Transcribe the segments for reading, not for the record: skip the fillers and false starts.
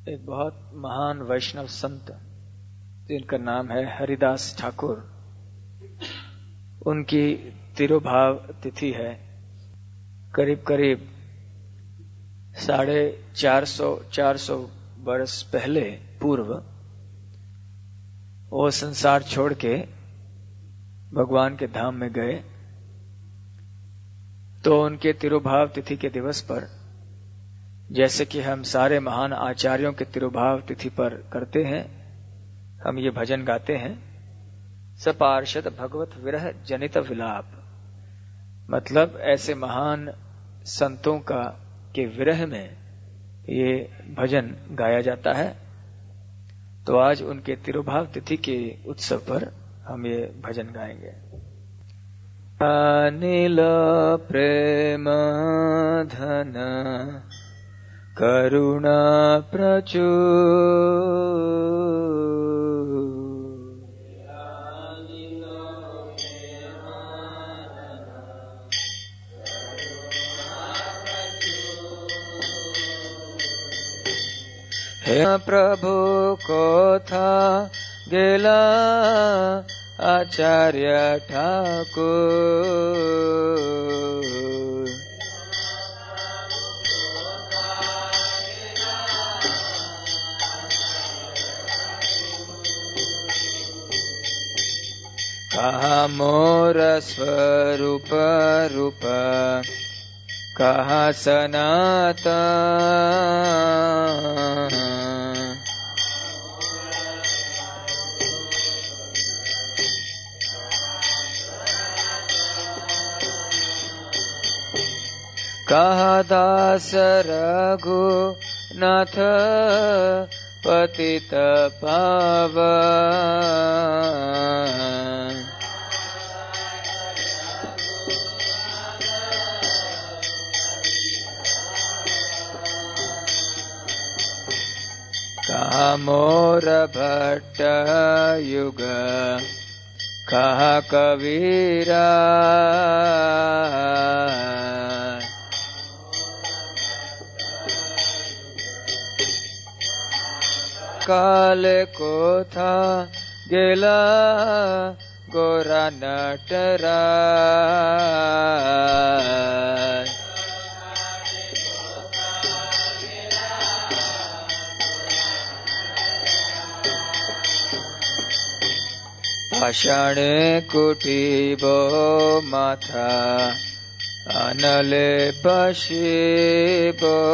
एक बहुत महान वैष्णव संत जिनका नाम है हरिदास ठाकुर, उनकी तिरुभाव तिथि है। करीब करीब 450 वर्ष पहले पूर्व वो संसार छोड़ के भगवान के धाम में गए। तो उनके तिरुभाव तिथि के दिवस पर, जैसे कि हम सारे महान आचार्यों के तिरुभाव तिथि पर करते हैं, हम ये भजन गाते हैं, सपार्षद भगवत विरह जनित विलाप। मतलब ऐसे महान संतों का के विरह में ये भजन गाया जाता है। तो आज उनके तिरुभाव तिथि के उत्सव पर हम ये भजन गाएंगे। अनिल प्रेम धन करुणा प्रचुर, हे प्रभु को था गेला आचार्य ठाकुर, कहा मोर स्वरूप रूप, कहा सनातन, कहा दास रघुनाथ पतित पावन, कहा मोर भट्ट युग, कहा कबीरा, काल को था गेला गोरा नटराज, पाषाण कुटीबो माथा अनले पशिबो,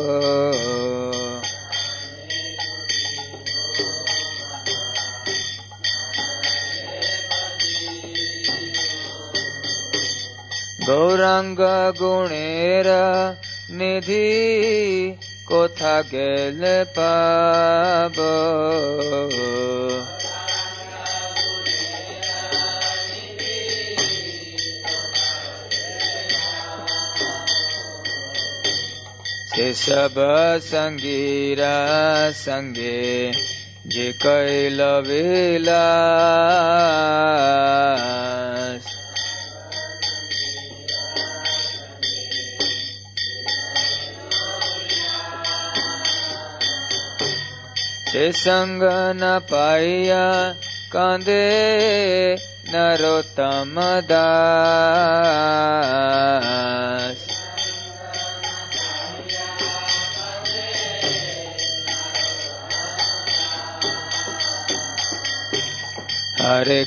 गौरांग गुणेर निधि कोथा गेल पाबो, से सब संगीरा संगे जे कैल विलास, से संग न पाइया कांदे नरोत्तम दास, हरे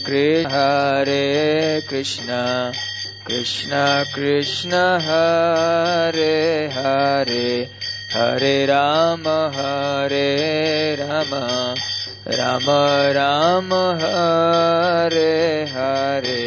कृष्ण कृष्ण कृष्ण हरे हरे, हरे राम राम राम हरे हरे।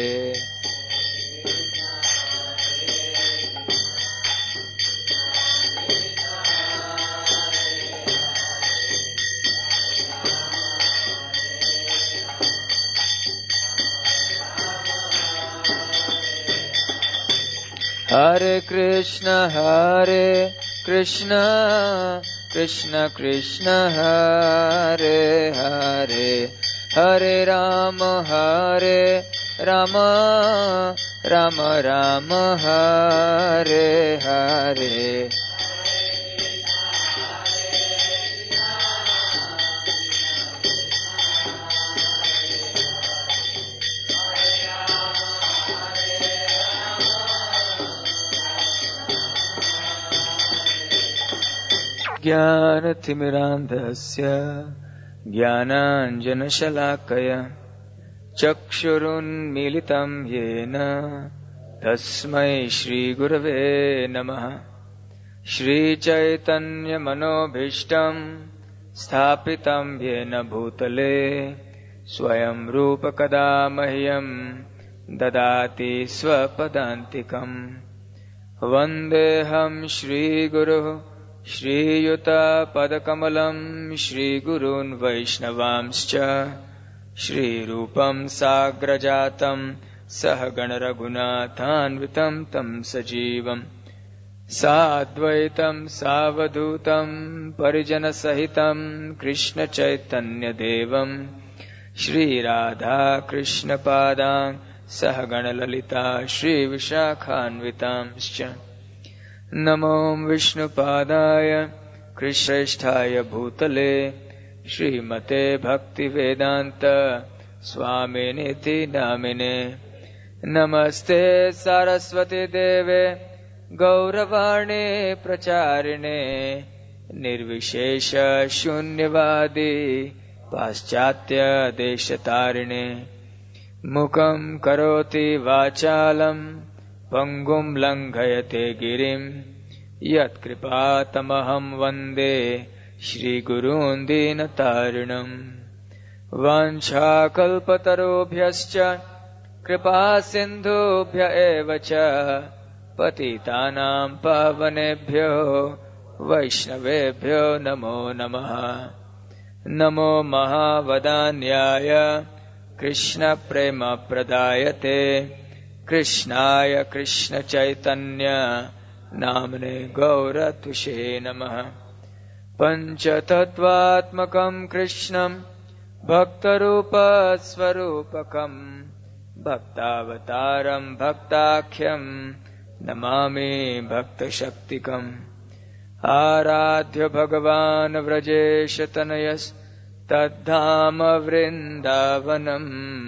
हरे कृष्ण कृष्ण कृष्ण हरे हरे, हरे राम राम राम हरे हरे। ज्ञानतिमिरान्धस्य ज्ञानाञ्जनशलाकया चक्षुरुन्मीलितं येन तस्मै श्रीगुरवे नमः। श्रीचैतन्यमनोभीष्टं स्थापितं येन भूतले स्वयं रूपकदा मह्यं ददाति स्वपदान्तिकम्। वन्देऽहं श्रीगुरुः श्रीयुतपदकमलं श्रीगुरून् वैष्णवांश्च श्रीरूपं साग्रजातं सहगणरघुनाथान्वितं तं सजीवम् साद्वैतं सावधूतं परिजनसहितं कृष्णचैतन्यदेवं श्रीराधाकृष्णपादान् सहगणललिता श्रीविशाखान्वितांश्च। नमो विष्णुपादाय कृष्णश्रेष्ठाय भूतले श्रीमते भक्तिवेदान्त स्वामिनिति नामिने। नमस्ते सरस्वती देवे गौरवाणी प्रचारिणे निर्विशेष शून्यवादी पाश्चात्य देशतारिणे। मुखं करोति वाचालं पंगुं लंघयते गिरिं यत्कृपातमहं वन्दे श्रीगुरून् दीनतारिणम्। वाञ्छाकल्पतरुभ्यश्च कृपा सिन्धुभ्य एव च पतितानां पावनेभ्यो वैष्णवेभ्यो नमो नमः। नमो महावदान्याय कृष्णप्रेमप्रदायते कृष्णाय कृष्णचैतन्य नाम्ने गौरतुषे नमः। पञ्चतत्त्वात्मकं कृष्णं भक्तरूपस्वरूपकं भक्तावतारं भक्ताख्यं नमामि भक्तशक्तिकम्। आराध्य भगवान् व्रजेशतनयस्तद्धाम वृन्दावनम्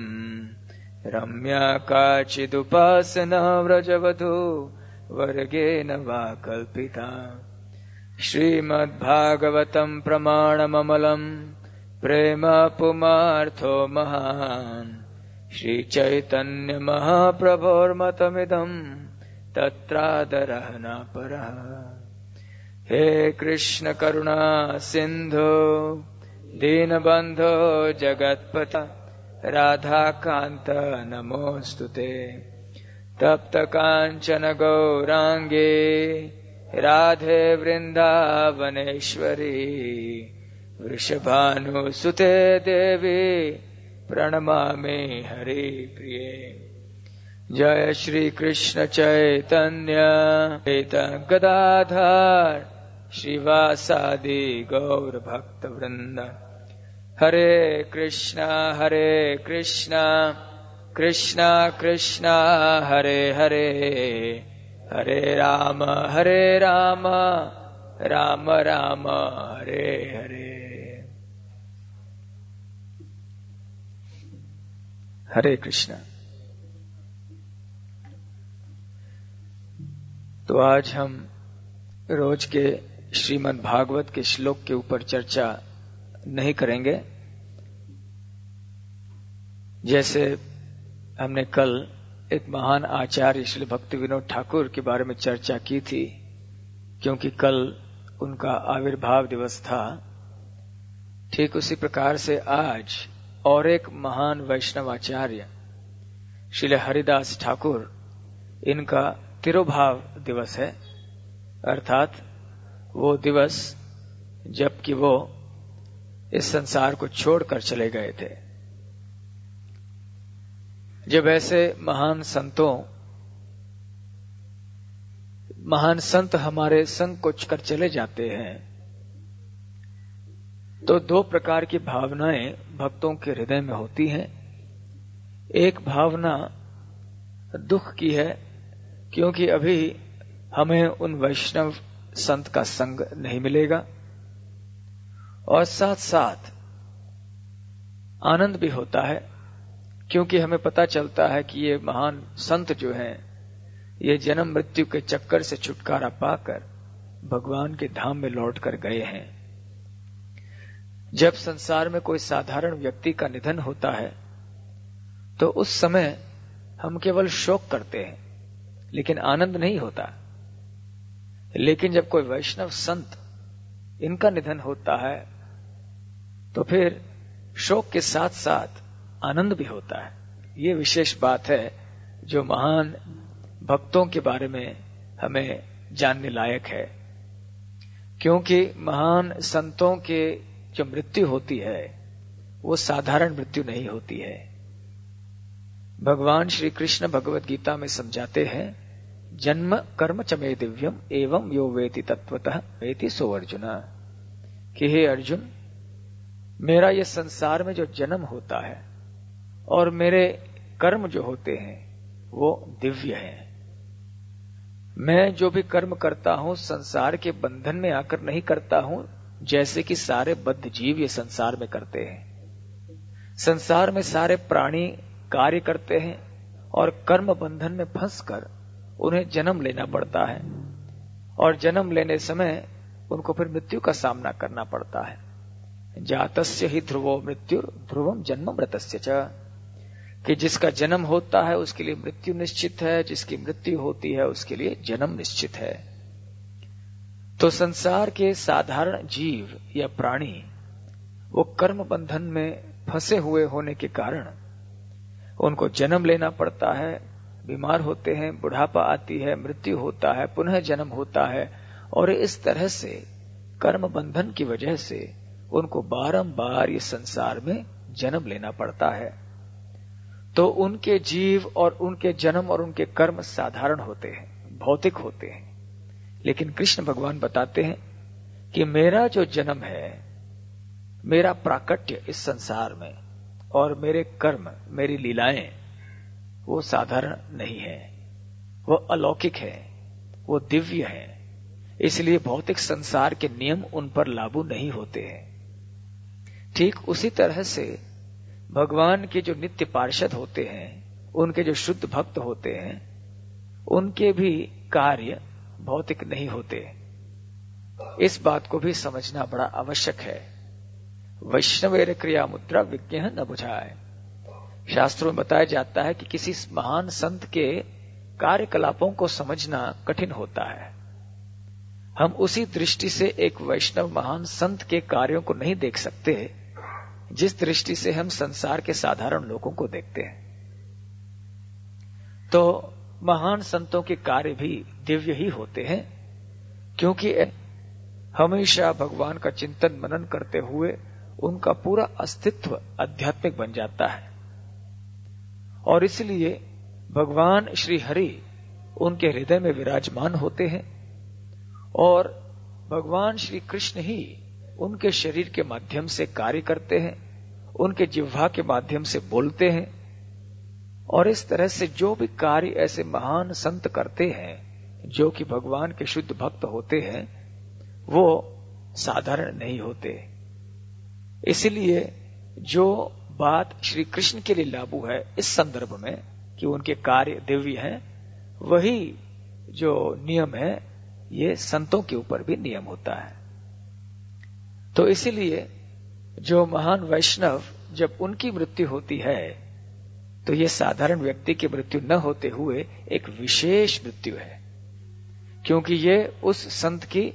रम्या काचिदुपासना व्रजवधू वर्गेण वा कल्पिता। श्रीमद्भागवतं प्रमाणममलं प्रेम पुमार्थो महान् श्रीचैतन्य महाप्रभोर्मतमिदं तत्रादरः न परः। हे कृष्ण करुणा सिन्धो दीनबन्धो जगत्पते राधाकान्त नमोऽस्तुते। तप्त काञ्चन गौराङ्गे राधे वृन्दावनेश्वरी वृषभानुसुते देवी प्रणमामि हरिप्रिये। जय श्री कृष्ण चैतन्य गदाधर श्रीवासादि गौर भक्त वृंद। हरे कृष्णा कृष्णा कृष्णा हरे हरे हरे राम राम राम हरे हरे। हरे कृष्णा। तो आज हम रोज के श्रीमद् भागवत के श्लोक के ऊपर चर्चा नहीं करेंगे। जैसे हमने कल एक महान आचार्य श्री भक्ति विनोद ठाकुर के बारे में चर्चा की थी, क्योंकि कल उनका आविर्भाव दिवस था। ठीक उसी प्रकार से आज और एक महान वैष्णव आचार्य श्री हरिदास ठाकुर, इनका तिरोभाव दिवस है। अर्थात वो दिवस जबकि वो इस संसार को छोड़कर चले गए थे। जब ऐसे महान संत हमारे संग को छोड़कर चले जाते हैं तो दो प्रकार की भावनाएं भक्तों के हृदय में होती हैं। एक भावना दुख की है, क्योंकि अभी हमें उन वैष्णव संत का संग नहीं मिलेगा, और साथ साथ आनंद भी होता है, क्योंकि हमें पता चलता है कि ये महान संत जो हैं, ये जन्म मृत्यु के चक्कर से छुटकारा पाकर भगवान के धाम में लौट कर गए हैं। जब संसार में कोई साधारण व्यक्ति का निधन होता है तो उस समय हम केवल शोक करते हैं, लेकिन आनंद नहीं होता। लेकिन जब कोई वैष्णव संत इनका निधन होता है तो फिर शोक के साथ साथ आनंद भी होता है। ये विशेष बात है जो महान भक्तों के बारे में हमें जानने लायक है, क्योंकि महान संतों के जो मृत्यु होती है वो साधारण मृत्यु नहीं होती है। भगवान श्री कृष्ण भगवत गीता में समझाते हैं, जन्म कर्म च मे दिव्यम एवं यो वेति तत्वतः वेति सो अर्जुन, कि हे अर्जुन, मेरा ये संसार में जो जन्म होता है और मेरे कर्म जो होते हैं वो दिव्य हैं। मैं जो भी कर्म करता हूं संसार के बंधन में आकर नहीं करता हूं, जैसे कि सारे बद्ध जीव ये संसार में करते हैं। संसार में सारे प्राणी कार्य करते हैं और कर्म बंधन में फंसकर उन्हें जन्म लेना पड़ता है, और जन्म लेने समय उनको फिर मृत्यु का सामना करना पड़ता है। जातस्य ही ध्रुवो मृत्युर ध्रुवम जन्म मृतस्य च, कि जिसका जन्म होता है उसके लिए मृत्यु निश्चित है, जिसकी मृत्यु होती है उसके लिए जन्म निश्चित है। तो संसार के साधारण जीव या प्राणी वो कर्म बंधन में फंसे हुए होने के कारण उनको जन्म लेना पड़ता है, बीमार होते हैं, बुढ़ापा आती है, मृत्यु होता है, पुनः जन्म होता है, और इस तरह से कर्म बंधन की वजह से उनको बारंबार ये संसार में जन्म लेना पड़ता है। तो उनके जीव और उनके जन्म और उनके कर्म साधारण होते हैं, भौतिक होते हैं। लेकिन कृष्ण भगवान बताते हैं कि मेरा जो जन्म है, मेरा प्राकट्य इस संसार में और मेरे कर्म, मेरी लीलाएं, वो साधारण नहीं है, वो अलौकिक है, वो दिव्य है। इसलिए भौतिक संसार के नियम उन पर लागू नहीं होते हैं। ठीक उसी तरह से भगवान के जो नित्य पार्षद होते हैं, उनके जो शुद्ध भक्त होते हैं, उनके भी कार्य भौतिक नहीं होते। इस बात को भी समझना बड़ा आवश्यक है। वैष्णवेर क्रिया मुद्रा विज्ञ न बुझाए। शास्त्रों में बताया जाता है कि किसी महान संत के कार्यकलापों को समझना कठिन होता है। हम उसी दृष्टि से एक वैष्णव महान संत के कार्यों को नहीं देख सकते जिस दृष्टि से हम संसार के साधारण लोगों को देखते हैं। तो महान संतों के कार्य भी दिव्य ही होते हैं, क्योंकि हमेशा भगवान का चिंतन मनन करते हुए उनका पूरा अस्तित्व आध्यात्मिक बन जाता है। और इसलिए भगवान श्री हरि उनके हृदय में विराजमान होते हैं, और भगवान श्री कृष्ण ही उनके शरीर के माध्यम से कार्य करते हैं, उनके जिह्वा के माध्यम से बोलते हैं। और इस तरह से जो भी कार्य ऐसे महान संत करते हैं जो कि भगवान के शुद्ध भक्त होते हैं, वो साधारण नहीं होते। इसलिए जो बात श्री कृष्ण के लिए लागू है इस संदर्भ में कि उनके कार्य दिव्य हैं, वही जो नियम है ये संतों के ऊपर भी नियम होता है। तो इसीलिए जो महान वैष्णव, जब उनकी मृत्यु होती है तो ये साधारण व्यक्ति की मृत्यु न होते हुए एक विशेष मृत्यु है, क्योंकि ये उस संत की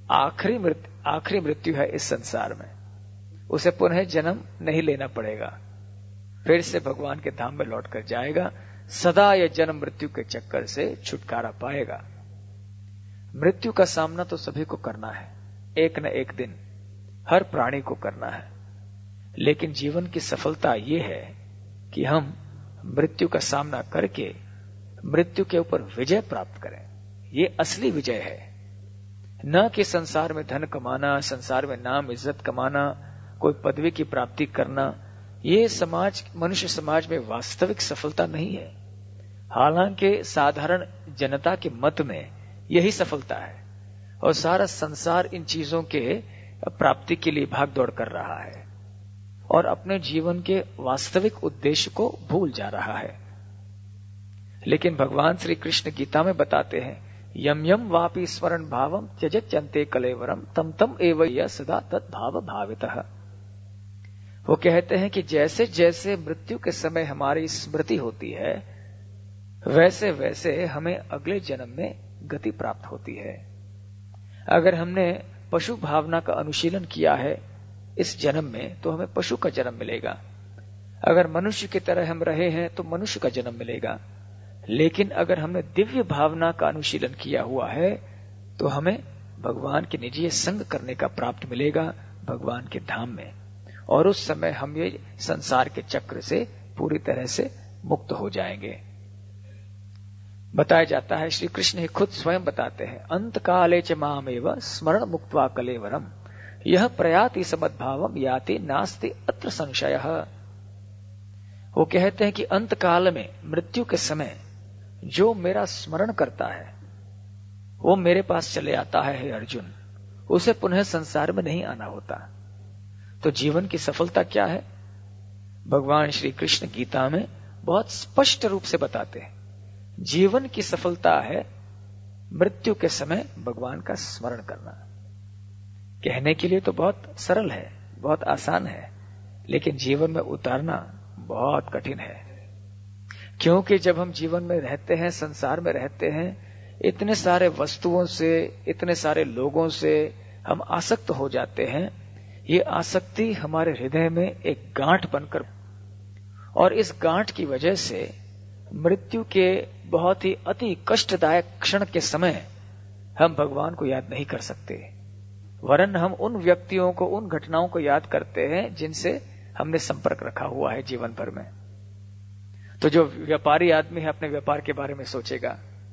आखिरी मृत्यु है इस संसार में। उसे पुनः जन्म नहीं लेना पड़ेगा, फिर से भगवान के धाम में लौटकर जाएगा, सदा यह जन्म मृत्यु के चक्कर से छुटकारा पाएगा। मृत्यु का सामना तो सभी को करना है, एक न एक दिन हर प्राणी को करना है। लेकिन जीवन की सफलता ये है कि हम मृत्यु का सामना करके मृत्यु के ऊपर विजय प्राप्त करें। ये असली विजय है, न कि संसार में धन कमाना, संसार में नाम इज्जत कमाना, कोई पदवी की प्राप्ति करना। ये मनुष्य समाज में वास्तविक सफलता नहीं है। हालांकि साधारण जनता के मत में यही सफलता है, और सारा संसार इन चीजों के प्राप्ति के लिए भाग दौड़ कर रहा है और अपने जीवन के वास्तविक उद्देश्य को भूल जा रहा है। लेकिन भगवान श्री कृष्ण गीता में बताते हैं यम यम वापि स्मरण भावम त्यजत्यन्ते कलेवरम तम तम एव यः सदा तद भाव भावितः। वो कहते हैं कि जैसे जैसे मृत्यु के समय हमारी स्मृति होती है, वैसे वैसे हमें अगले जन्म में गति प्राप्त होती है। अगर हमने पशु भावना का अनुशीलन किया है इस जन्म में, तो हमें पशु का जन्म मिलेगा। अगर मनुष्य की तरह हम रहे हैं तो मनुष्य का जन्म मिलेगा। लेकिन अगर हमने दिव्य भावना का अनुशीलन किया हुआ है तो हमें भगवान के निजी संग करने का प्राप्त मिलेगा भगवान के धाम में, और उस समय हम ये संसार के चक्र से पूरी तरह से मुक्त हो जाएंगे। बताया जाता है, श्री कृष्ण ही खुद स्वयं बताते हैं, अंत काले च मामेव स्मरण मुक्त्वा कलेवरम यह प्रयाति समद्भावम याति नास्ति अत्र संशयः। वो कहते हैं कि अंत काल में, मृत्यु के समय जो मेरा स्मरण करता है वो मेरे पास चले आता है, हे अर्जुन, उसे पुनः संसार में नहीं आना होता। तो जीवन की सफलता क्या है? भगवान श्री कृष्ण गीता में बहुत स्पष्ट रूप से बताते हैं, जीवन की सफलता है मृत्यु के समय भगवान का स्मरण करना। कहने के लिए तो बहुत सरल है, बहुत आसान है, लेकिन जीवन में उतारना बहुत कठिन है। क्योंकि जब हम जीवन में रहते हैं, संसार में रहते हैं, इतने सारे वस्तुओं से, इतने सारे लोगों से हम आसक्त हो जाते हैं। ये आसक्ति हमारे हृदय में एक गांठ बनकर, और इस गांठ की वजह से मृत्यु के बहुत ही अति कष्टदायक क्षण के समय हम भगवान को याद नहीं कर सकते, वरन हम उन व्यक्तियों को, उन घटनाओं को याद करते हैं जिनसे हमने संपर्क रखा हुआ है जीवन भर में। तो जो व्यापारी आदमी है अपने व्यापार के बारे में सोचेगा,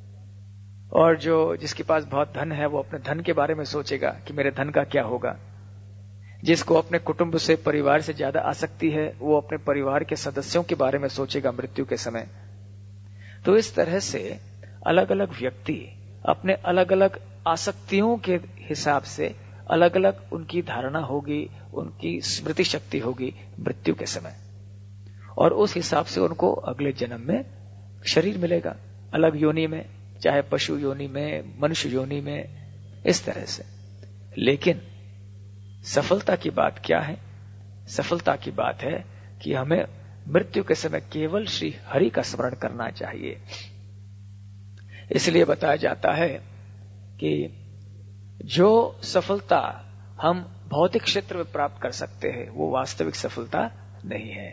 और जो जिसके पास बहुत धन है वो अपने धन के बारे में सोचेगा कि मेरे धन का क्या होगा। जिसको अपने कुटुंब से, परिवार से ज्यादा आसक्ति है, वो अपने परिवार के सदस्यों के बारे में सोचेगा मृत्यु के समय। तो इस तरह से अलग अलग व्यक्ति अपने अलग अलग आसक्तियों के हिसाब से अलग अलग उनकी धारणा होगी, उनकी स्मृति शक्ति होगी मृत्यु के समय, और उस हिसाब से उनको अगले जन्म में शरीर मिलेगा, अलग योनि में, चाहे पशु योनि में, मनुष्य योनि में, इस तरह से। लेकिन सफलता की बात क्या है? सफलता की बात है कि हमें मृत्यु के समय केवल श्री हरि का स्मरण करना चाहिए। इसलिए बताया जाता है कि जो सफलता हम भौतिक क्षेत्र में प्राप्त कर सकते हैं वो वास्तविक सफलता नहीं है।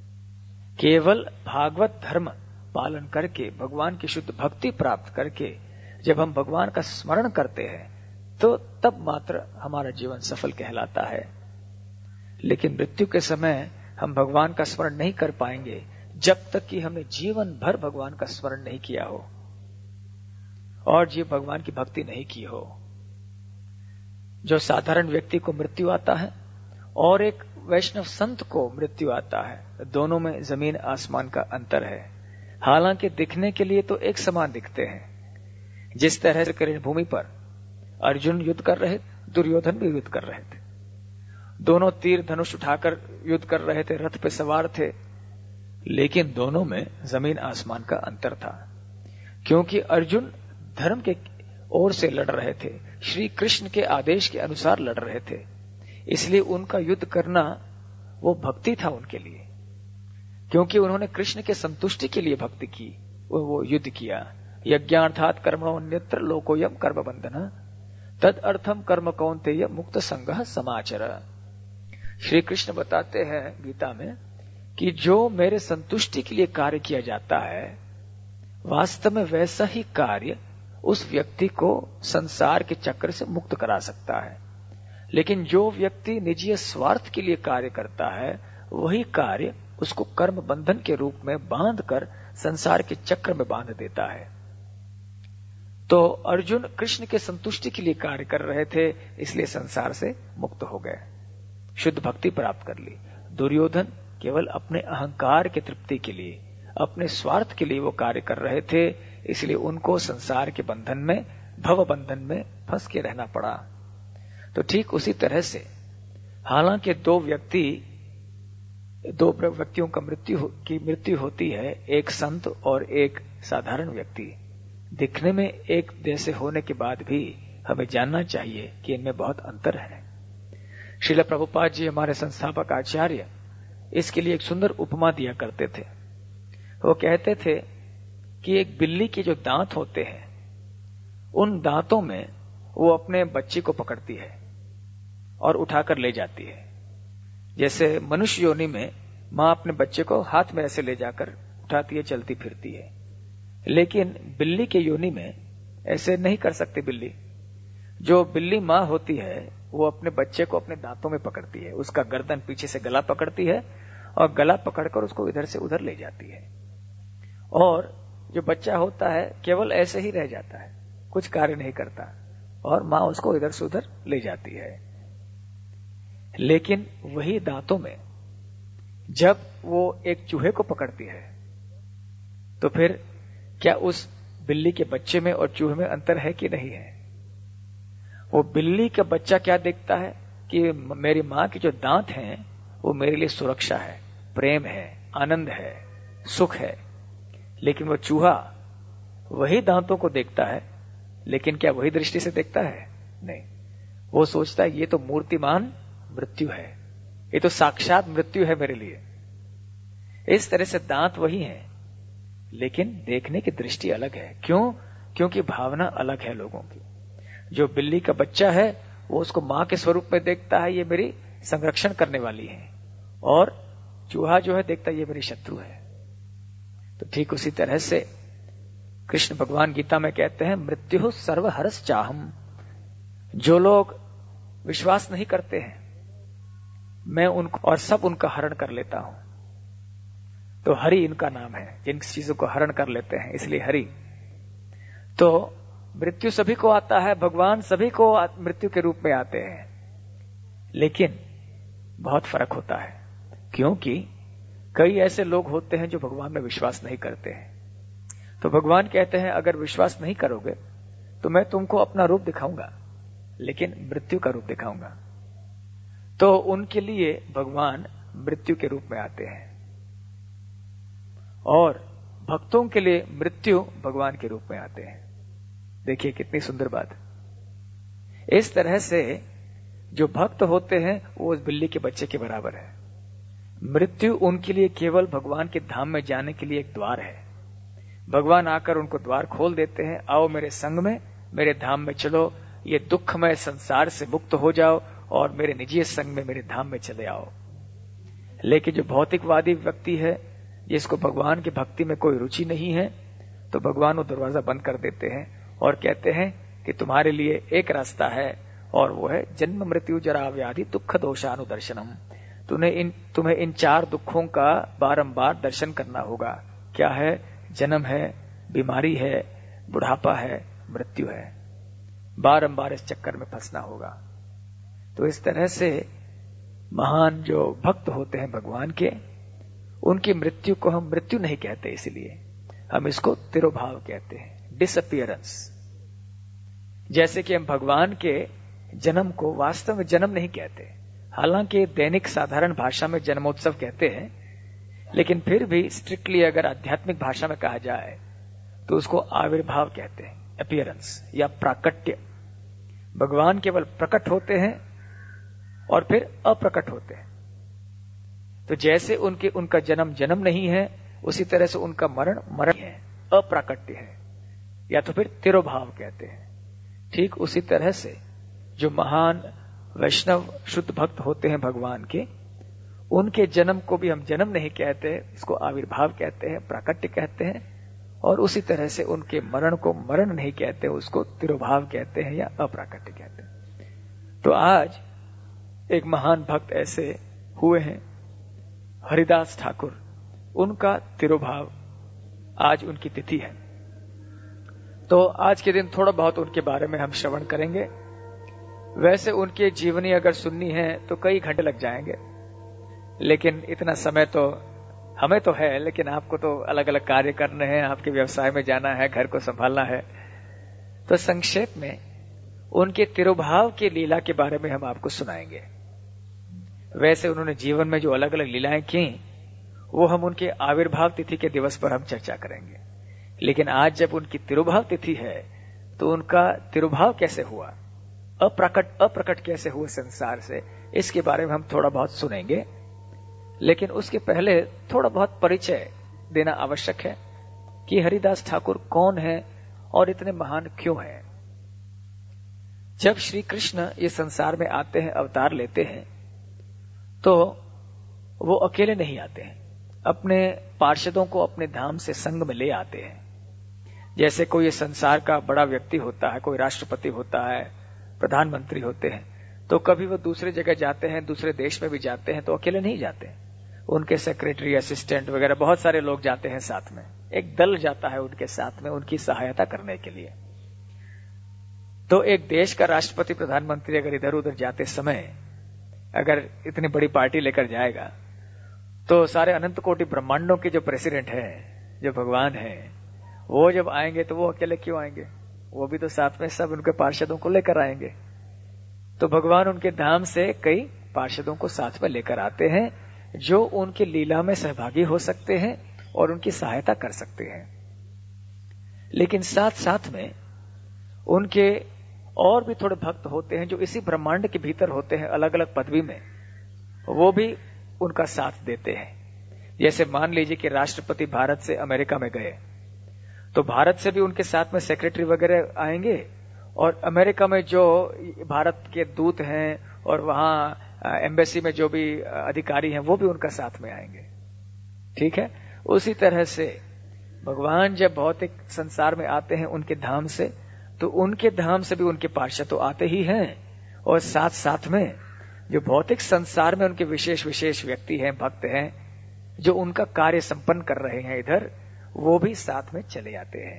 केवल भागवत धर्म पालन करके, भगवान की शुद्ध भक्ति प्राप्त करके जब हम भगवान का स्मरण करते हैं तो तब मात्र हमारा जीवन सफल कहलाता है। लेकिन मृत्यु के समय हम भगवान का स्मरण नहीं कर पाएंगे जब तक कि हमने जीवन भर भगवान का स्मरण नहीं किया हो और जीव भगवान की भक्ति नहीं की हो। जो साधारण व्यक्ति को मृत्यु आता है और एक वैष्णव संत को मृत्यु आता है, दोनों में जमीन आसमान का अंतर है। हालांकि दिखने के लिए तो एक समान दिखते हैं। जिस तरह से भूमि पर अर्जुन युद्ध कर रहे, दुर्योधन भी युद्ध कर रहे थे, दोनों तीर धनुष उठाकर युद्ध कर रहे थे, रथ पे सवार थे, लेकिन दोनों में जमीन आसमान का अंतर था। क्योंकि अर्जुन धर्म के ओर से लड़ रहे थे, श्री कृष्ण के आदेश के अनुसार लड़ रहे थे, इसलिए उनका युद्ध करना वो भक्ति था उनके लिए। क्योंकि उन्होंने कृष्ण के संतुष्टि के लिए भक्ति की, वो युद्ध किया। यज्ञार्थात् कर्मण्यत्र लोकोयम कर्म बंधन तद अर्थम कर्म कौन्तेय मुक्त संगः समाचर। श्री कृष्ण बताते हैं गीता में कि जो मेरे संतुष्टि के लिए कार्य किया जाता है, वास्तव में वैसा ही कार्य उस व्यक्ति को संसार के चक्र से मुक्त करा सकता है। लेकिन जो व्यक्ति निजी स्वार्थ के लिए कार्य करता है, वही कार्य उसको कर्म बंधन के रूप में बांधकर संसार के चक्र में बांध देता है। तो अर्जुन कृष्ण के संतुष्टि के लिए कार्य कर रहे थे, इसलिए संसार से मुक्त हो गए, शुद्ध भक्ति प्राप्त कर ली। दुर्योधन केवल अपने अहंकार के तृप्ति के लिए, अपने स्वार्थ के लिए वो कार्य कर रहे थे, इसलिए उनको संसार के बंधन में, भव बंधन में फंस के रहना पड़ा। तो ठीक उसी तरह से हालांकि दो व्यक्तियों की मृत्यु होती है, एक संत और एक साधारण व्यक्ति। दिखने में एक जैसे होने के बाद भी हमें जानना चाहिए कि इनमें बहुत अंतर है। श्रील प्रभुपाद जी हमारे संस्थापक आचार्य इसके लिए एक सुंदर उपमा दिया करते थे। वो कहते थे कि एक बिल्ली के जो दांत होते हैं, उन दांतों में वो अपने बच्चे को पकड़ती है और उठाकर ले जाती है। जैसे मनुष्य योनि में मां अपने बच्चे को हाथ में ऐसे ले जाकर उठाती है, चलती फिरती है, लेकिन बिल्ली के योनि में ऐसे नहीं कर सकती। बिल्ली, जो बिल्ली मां होती है वो अपने बच्चे को अपने दांतों में पकड़ती है, उसका गर्दन पीछे से गला पकड़ती है और गला पकड़कर उसको इधर से उधर ले जाती है। और जो बच्चा होता है केवल ऐसे ही रह जाता है, कुछ कार्य नहीं करता, और मां उसको इधर से उधर ले जाती है। लेकिन वही दांतों में जब वो एक चूहे को पकड़ती है तो फिर क्या उस बिल्ली के बच्चे में और चूहे में अंतर है कि नहीं है? वो बिल्ली का बच्चा क्या देखता है कि मेरी मां के जो दांत हैं वो मेरे लिए सुरक्षा है, प्रेम है, आनंद है, सुख है। लेकिन वो चूहा वही दांतों को देखता है, लेकिन क्या वही दृष्टि से देखता है? नहीं, वो सोचता है ये तो मूर्तिमान मृत्यु है, ये तो साक्षात मृत्यु है मेरे लिए। इस तरह से दांत वही हैं, लेकिन देखने की दृष्टि अलग है। क्यों? क्योंकि भावना अलग है लोगों की। जो बिल्ली का बच्चा है वो उसको मां के स्वरूप में देखता है, ये मेरी संरक्षण करने वाली है, और चूहा जो है देखता है ये मेरी शत्रु है। तो ठीक उसी तरह से कृष्ण भगवान गीता में कहते हैं, मृत्यु सर्वहरस चाहम। जो लोग विश्वास नहीं करते हैं मैं उनको और सब उनका हरण कर लेता हूं। तो हरि इनका नाम है, जिन चीजों को हरण कर लेते हैं, इसलिए हरि। तो मृत्यु सभी को आता है, भगवान सभी को मृत्यु के रूप में आते हैं, लेकिन बहुत फर्क होता है। क्योंकि कई ऐसे लोग होते हैं जो भगवान में विश्वास नहीं करते हैं। तो भगवान कहते हैं अगर विश्वास नहीं करोगे तो मैं तुमको अपना रूप दिखाऊंगा, लेकिन मृत्यु का रूप दिखाऊंगा। तो उनके लिए भगवान मृत्यु के रूप में आते हैं, और भक्तों के लिए मृत्यु भगवान के रूप में आते हैं। देखिए कितनी सुंदर बात। इस तरह से जो भक्त होते हैं वो उस बिल्ली के बच्चे के बराबर है। मृत्यु उनके लिए केवल भगवान के धाम में जाने के लिए एक द्वार है। भगवान आकर उनको द्वार खोल देते हैं, आओ मेरे संग में, मेरे धाम में चलो, ये दुखमय संसार से मुक्त हो जाओ और मेरे निजी संग में, मेरे धाम में चले आओ। लेकिन जो भौतिकवादी व्यक्ति है, जिसको भगवान की भक्ति में कोई रुचि नहीं है, तो भगवान वो दरवाजा बंद कर देते हैं और कहते हैं कि तुम्हारे लिए एक रास्ता है, और वो है जन्म मृत्यु जरा व्याधि दुख दोषानुदर्शनम। तुम्हें इन चार दुखों का बारंबार दर्शन करना होगा। क्या है? जन्म है, बीमारी है, बुढ़ापा है, मृत्यु है। बारंबार इस चक्कर में फंसना होगा। तो इस तरह से महान जो भक्त होते हैं भगवान के, उनकी मृत्यु को हम मृत्यु नहीं कहते, इसलिए हम इसको तिरोभाव कहते हैं, डिसअपियरेंस। जैसे कि हम भगवान के जन्म को वास्तव में जन्म नहीं कहते, हालांकि दैनिक साधारण भाषा में जन्मोत्सव कहते हैं, लेकिन फिर भी स्ट्रिक्टली अगर आध्यात्मिक भाषा में कहा जाए तो उसको आविर्भाव कहते हैं, अपीयरेंस या प्राकट्य। भगवान केवल प्रकट होते हैं और फिर अप्रकट होते हैं। तो जैसे उनका जन्म नहीं है, उसी तरह से उनका मरण है, अप्राकट्य है, या तो फिर तिरोभाव कहते हैं। ठीक उसी तरह से जो महान वैष्णव शुद्ध भक्त होते हैं भगवान के, उनके जन्म को भी हम जन्म नहीं कहते, इसको आविर्भाव कहते हैं, प्राकट्य कहते हैं। और उसी तरह से उनके मरण को मरण नहीं कहते, उसको तिरोभाव कहते हैं या अप्राकट्य कहते हैं। तो आज एक महान भक्त ऐसे हुए हैं, हरिदास ठाकुर, उनका तिरोभाव, आज उनकी तिथि है। तो आज के दिन थोड़ा बहुत उनके बारे में हम श्रवण करेंगे। वैसे उनकी जीवनी अगर सुननी है तो कई घंटे लग जाएंगे, लेकिन इतना समय तो हमें तो है, लेकिन आपको तो अलग अलग कार्य करने हैं, आपके व्यवसाय में जाना है, घर को संभालना है। तो संक्षेप में उनके तिरोभाव की लीला के बारे में हम आपको सुनाएंगे। वैसे उन्होंने जीवन में जो अलग अलग लीलाएं की, वो हम उनके आविर्भाव तिथि के दिवस पर हम चर्चा करेंगे। लेकिन आज जब उनकी तिरुभाव तिथि है तो उनका तिरुभाव कैसे हुआ, अप्रकट कैसे हुए संसार से, इसके बारे में हम थोड़ा बहुत सुनेंगे। लेकिन उसके पहले थोड़ा बहुत परिचय देना आवश्यक है कि हरिदास ठाकुर कौन है और इतने महान क्यों हैं। जब श्री कृष्ण ये संसार में आते हैं, अवतार लेते हैं, तो वो अकेले नहीं आते हैं, अपने पार्षदों को अपने धाम से संग में ले आते हैं। जैसे कोई संसार का बड़ा व्यक्ति होता है, कोई राष्ट्रपति होता है, प्रधानमंत्री होते हैं, तो कभी वो दूसरे जगह जाते हैं, दूसरे देश में भी जाते हैं, तो अकेले नहीं जाते हैं। उनके सेक्रेटरी, असिस्टेंट वगैरह बहुत सारे लोग जाते हैं साथ में, एक दल जाता है उनके साथ में उनकी सहायता करने के लिए। तो एक देश का राष्ट्रपति, प्रधानमंत्री अगर इधर उधर जाते समय अगर इतनी बड़ी पार्टी लेकर जाएगा, तो सारे अनंत कोटि ब्रह्मांडों के जो प्रेसिडेंट है, जो भगवान है, वो जब आएंगे तो वो अकेले क्यों आएंगे, वो भी तो साथ में सब उनके पार्षदों को लेकर आएंगे। तो भगवान उनके धाम से कई पार्षदों को साथ में लेकर आते हैं, जो उनकी लीला में सहभागी हो सकते हैं और उनकी सहायता कर सकते हैं। लेकिन साथ साथ में उनके और भी थोड़े भक्त होते हैं जो इसी ब्रह्मांड के भीतर होते हैं, अलग अलग पदवी में, वो भी उनका साथ देते हैं। जैसे मान लीजिए कि राष्ट्रपति भारत से अमेरिका में गए, तो भारत से भी उनके साथ में सेक्रेटरी वगैरह आएंगे, और अमेरिका में जो भारत के दूत हैं और वहां एम्बेसी में जो भी अधिकारी हैं, वो भी उनका साथ में आएंगे। ठीक है। उसी तरह से भगवान जब भौतिक संसार में आते हैं उनके धाम से, तो उनके धाम से भी उनके पार्षद तो आते ही हैं, और साथ साथ में जो भौतिक संसार में उनके विशेष विशेष व्यक्ति हैं, भक्त हैं, जो उनका कार्य संपन्न कर रहे हैं इधर, वो भी साथ में चले आते हैं।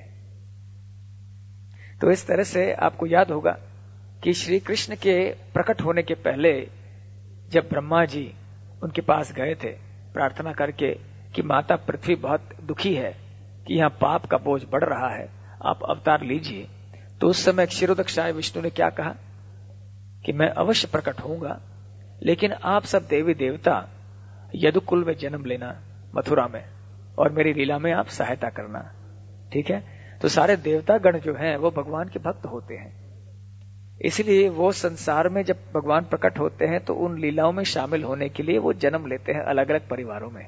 तो इस तरह से आपको याद होगा कि श्री कृष्ण के प्रकट होने के पहले जब ब्रह्मा जी उनके पास गए थे प्रार्थना करके कि माता पृथ्वी बहुत दुखी है कि यहाँ पाप का बोझ बढ़ रहा है, आप अवतार लीजिए, तो उस समय क्षीरोदक्षाय विष्णु ने क्या कहा कि मैं अवश्य प्रकट होऊंगा, लेकिन आप सब देवी देवता यदुकुल में जन्म लेना मथुरा में, और मेरी लीला में आप सहायता करना। ठीक है। तो सारे देवता गण जो हैं वो भगवान के भक्त होते हैं, इसलिए वो संसार में जब भगवान प्रकट होते हैं तो उन लीलाओं में शामिल होने के लिए वो जन्म लेते हैं अलग अलग परिवारों में।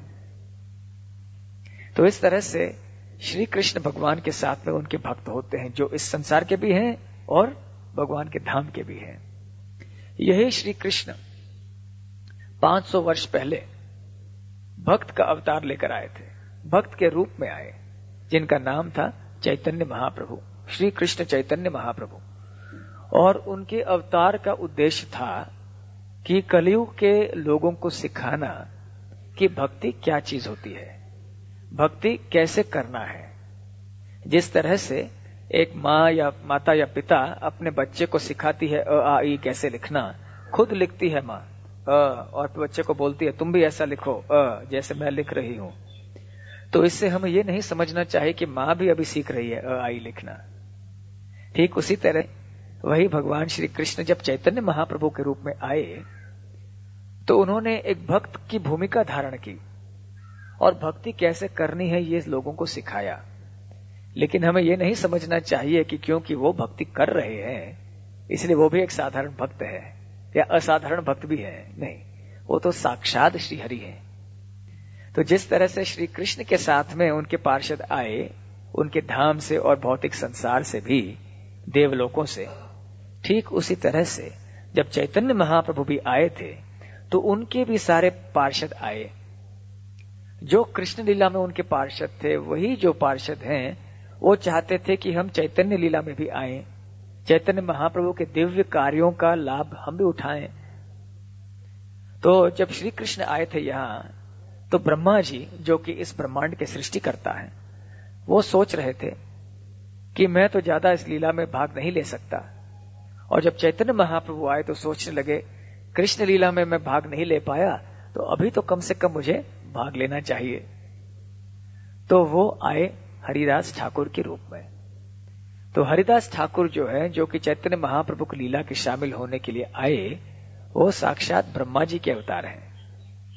तो इस तरह से श्री कृष्ण भगवान के साथ में उनके भक्त होते हैं, जो इस संसार के भी हैं और भगवान के धाम के भी हैं। यही श्री कृष्ण 500 वर्ष पहले भक्त का अवतार लेकर आए थे, भक्त के रूप में आए, जिनका नाम था चैतन्य महाप्रभु, श्री कृष्ण चैतन्य महाप्रभु। और उनके अवतार का उद्देश्य था कि कलयुग के लोगों को सिखाना कि भक्ति क्या चीज होती है, भक्ति कैसे करना है। जिस तरह से एक माँ या माता या पिता अपने बच्चे को सिखाती है अ आ ई कैसे लिखना, खुद लिखती है माँ और बच्चे को बोलती है तुम भी ऐसा लिखो जैसे मैं लिख रही हूं, तो इससे हमें ये नहीं समझना चाहिए कि माँ भी अभी सीख रही है अ आ ई लिखना। ठीक उसी तरह वही भगवान श्री कृष्ण जब चैतन्य महाप्रभु के रूप में आए तो उन्होंने एक भक्त की भूमिका धारण की और भक्ति कैसे करनी है ये लोगों को सिखाया। लेकिन हमें ये नहीं समझना चाहिए कि क्योंकि वो भक्ति कर रहे हैं इसलिए वो भी एक साधारण भक्त है या असाधारण भक्त भी है, नहीं, वो तो साक्षात श्री हरि है। तो जिस तरह से श्री कृष्ण के साथ में उनके पार्षद आए उनके धाम से और भौतिक संसार से भी, देवलोकों से, ठीक उसी तरह से जब चैतन्य महाप्रभु भी आए थे तो उनके भी सारे पार्षद आए। जो कृष्ण लीला में उनके पार्षद थे वही जो पार्षद हैं वो चाहते थे कि हम चैतन्य लीला में भी आए, चैतन्य महाप्रभु के दिव्य कार्यों का लाभ हम भी उठाएं। तो जब श्री कृष्ण आए थे यहाँ तो ब्रह्मा जी जो कि इस ब्रह्मांड के सृष्टि करता है वो सोच रहे थे कि मैं तो ज्यादा इस लीला में भाग नहीं ले सकता, और जब चैतन्य महाप्रभु आए तो सोचने लगे कृष्ण लीला में मैं भाग नहीं ले पाया तो अभी तो कम से कम मुझे भाग लेना चाहिए। तो वो आए हरिदास ठाकुर के रूप में। तो हरिदास ठाकुर जो है जो कि चैतन्य महाप्रभु की लीला के शामिल होने के लिए आए वो साक्षात ब्रह्मा जी के अवतार हैं,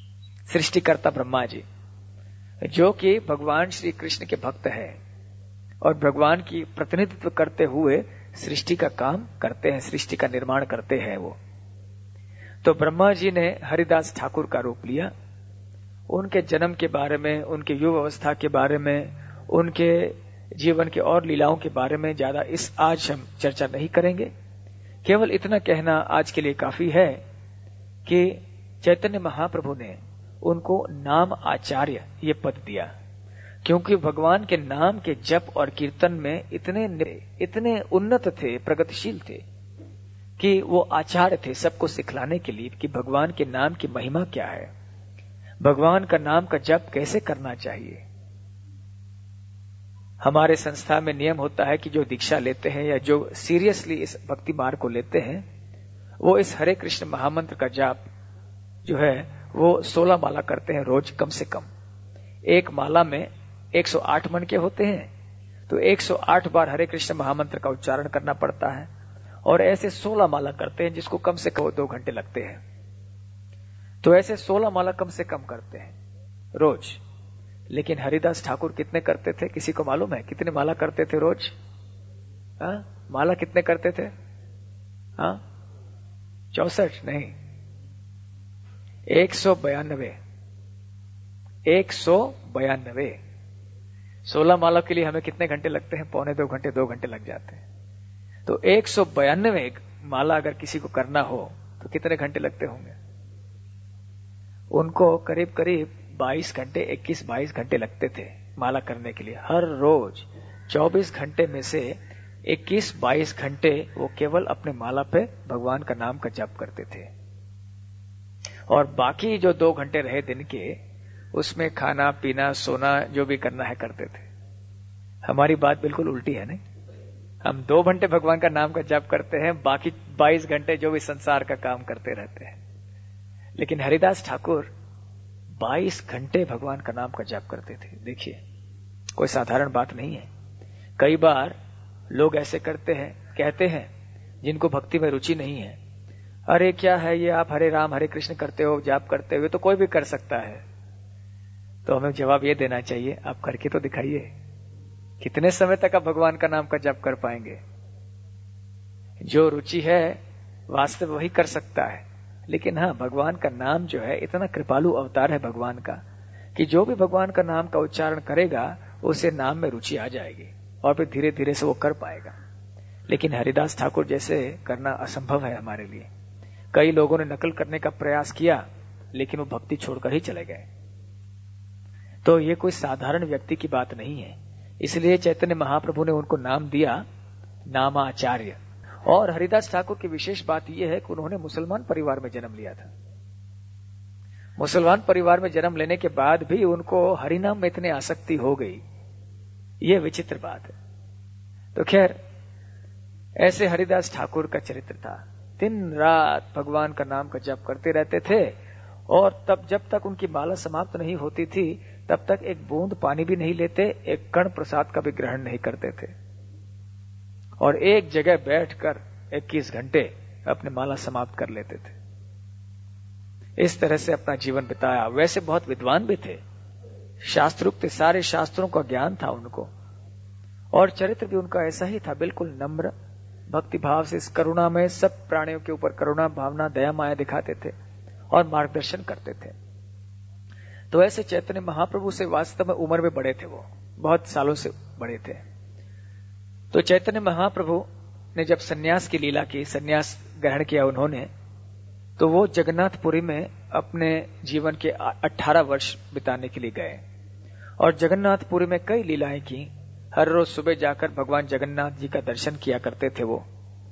सृष्टिकर्ता ब्रह्मा जी जो कि भगवान श्री कृष्ण के भक्त हैं। और भगवान की प्रतिनिधित्व करते हुए सृष्टि का काम करते हैं, सृष्टि का निर्माण करते हैं वो। तो ब्रह्मा जी ने हरिदास ठाकुर का रूप लिया। उनके जन्म के बारे में, उनके युवा अवस्था के बारे में, उनके जीवन के और लीलाओं के बारे में ज्यादा आज हम चर्चा नहीं करेंगे। केवल इतना कहना आज के लिए काफी है कि चैतन्य महाप्रभु ने उनको नाम आचार्य ये पद दिया, क्योंकि भगवान के नाम के जप और कीर्तन में इतने उन्नत थे, प्रगतिशील थे कि वो आचार्य थे सबको सिखलाने के लिए कि भगवान के नाम की महिमा क्या है, भगवान का नाम का जप कैसे करना चाहिए। हमारे संस्था में नियम होता है कि जो दीक्षा लेते हैं या जो सीरियसली इस भक्ति मार्ग को लेते हैं, वो इस हरे कृष्ण महामंत्र का जाप जो है वो 16 माला करते हैं रोज कम से कम। एक माला में 108 मन के होते हैं, तो 108 बार हरे कृष्ण महामंत्र का उच्चारण करना पड़ता है, और ऐसे 16 माला करते हैं जिसको कम से कम 2 घंटे लगते हैं। तो ऐसे 16 माला कम से कम करते हैं रोज। लेकिन हरिदास ठाकुर कितने करते थे, किसी को मालूम है कितने माला करते थे रोज? माला कितने करते थे? 64 नहीं, 192। 192। 16 माला के लिए हमें कितने घंटे लगते हैं? 2.25 घंटे, 2 घंटे लग जाते हैं। तो 192 माला अगर किसी को करना हो तो कितने घंटे लगते होंगे? उनको करीब करीब 22 घंटे, 21-22 घंटे लगते थे माला करने के लिए हर रोज। 24 घंटे में से 21-22 घंटे वो केवल अपने माला पे भगवान का नाम का जप करते थे, और बाकी जो 2 घंटे रहे दिन के, उसमें खाना पीना सोना जो भी करना है करते थे। हमारी बात बिल्कुल उल्टी है नहीं? हम 2 घंटे भगवान का नाम का जप करते हैं, बाकी 22 घंटे जो भी संसार का काम करते रहते हैं। लेकिन हरिदास ठाकुर 22 घंटे भगवान का नाम का जप करते थे। देखिए, कोई साधारण बात नहीं है। कई बार लोग ऐसे करते हैं, कहते हैं जिनको भक्ति में रुचि नहीं है, अरे क्या है ये, आप हरे राम हरे कृष्ण करते हो, जाप करते हुए तो कोई भी कर सकता है। तो हमें जवाब ये देना चाहिए, आप करके तो दिखाइए। कितने समय तक आप भगवान का नाम का जप कर पाएंगे? जो रुचि है वास्तव वही कर सकता है। लेकिन हाँ, भगवान का नाम जो है इतना कृपालु अवतार है भगवान का कि जो भी भगवान का नाम का उच्चारण करेगा उसे नाम में रुचि आ जाएगी, और फिर धीरे धीरे से वो कर पाएगा। लेकिन हरिदास ठाकुर जैसे करना असंभव है हमारे लिए। कई लोगों ने नकल करने का प्रयास किया, लेकिन वो भक्ति छोड़कर ही चले गए। तो ये कोई साधारण व्यक्ति की बात नहीं है। इसलिए चैतन्य महाप्रभु ने उनको नाम दिया नामाचार्य। और हरिदास ठाकुर की विशेष बात यह है कि उन्होंने मुसलमान परिवार में जन्म लिया था। मुसलमान परिवार में जन्म लेने के बाद भी उनको हरिनाम में इतने आसक्ति हो गई, यह विचित्र बात है। तो खैर, ऐसे हरिदास ठाकुर का चरित्र था। दिन रात भगवान का नाम का जप करते रहते थे, और तब जब तक उनकी माला समाप्त नहीं होती थी तब तक एक बूंद पानी भी नहीं लेते, एक कण प्रसाद का भी ग्रहण नहीं करते थे, और एक जगह बैठकर 21 घंटे अपने माला समाप्त कर लेते थे। इस तरह से अपना जीवन बिताया। वैसे बहुत विद्वान भी थे, शास्त्रोक्त थे, सारे शास्त्रों का ज्ञान था उनको, और चरित्र भी उनका ऐसा ही था, बिल्कुल नम्र, भक्ति भाव से, इस करुणा में, सब प्राणियों के ऊपर करुणा भावना दया माया दिखाते थे और मार्गदर्शन करते थे। तो ऐसे चैतन्य महाप्रभु से वास्तव में उम्र में बड़े थे, वो बहुत सालों से बड़े थे। तो चैतन्य महाप्रभु ने जब सन्यास की लीला की, सन्यास ग्रहण किया उन्होंने, तो वो जगन्नाथपुरी में अपने जीवन के 18 वर्ष बिताने के लिए गए, और जगन्नाथपुरी में कई लीलाएं की। हर रोज सुबह जाकर भगवान जगन्नाथ जी का दर्शन किया करते थे वो,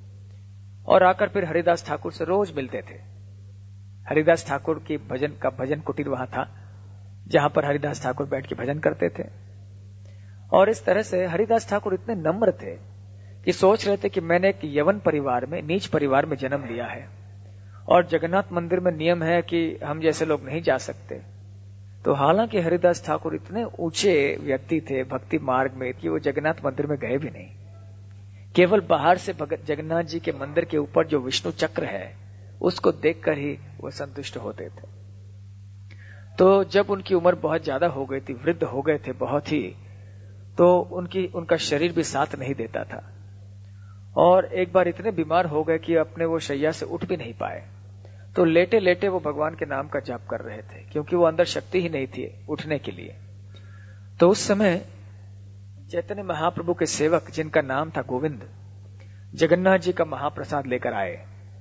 और आकर फिर हरिदास ठाकुर से रोज मिलते थे। हरिदास ठाकुर की भजन कुटीर वहां था, जहां पर हरिदास ठाकुर बैठ के भजन करते थे। और इस तरह से हरिदास ठाकुर इतने नम्र थे कि सोच रहे थे कि मैंने एक यवन परिवार में, नीच परिवार में जन्म लिया है, और जगन्नाथ मंदिर में नियम है कि हम जैसे लोग नहीं जा सकते। तो हालांकि हरिदास ठाकुर इतने ऊंचे व्यक्ति थे भक्ति मार्ग में कि वो जगन्नाथ मंदिर में गए भी नहीं। केवल बाहर से जगन्नाथ जी के मंदिर के ऊपर जो विष्णु चक्र है उसको देखकर ही वो संतुष्ट होते थे। तो जब उनकी उम्र बहुत ज्यादा हो गई थी, वृद्ध हो गए थे बहुत ही, तो उनका शरीर भी साथ नहीं देता था, और एक बार इतने बीमार हो गए कि अपने वो शैया से उठ भी नहीं पाए। तो लेटे लेटे वो भगवान के नाम का जाप कर रहे थे, क्योंकि वो अंदर शक्ति ही नहीं थी उठने के लिए। तो उस समय चैतन्य महाप्रभु के सेवक, जिनका नाम था गोविंद, जगन्नाथ जी का महाप्रसाद लेकर आए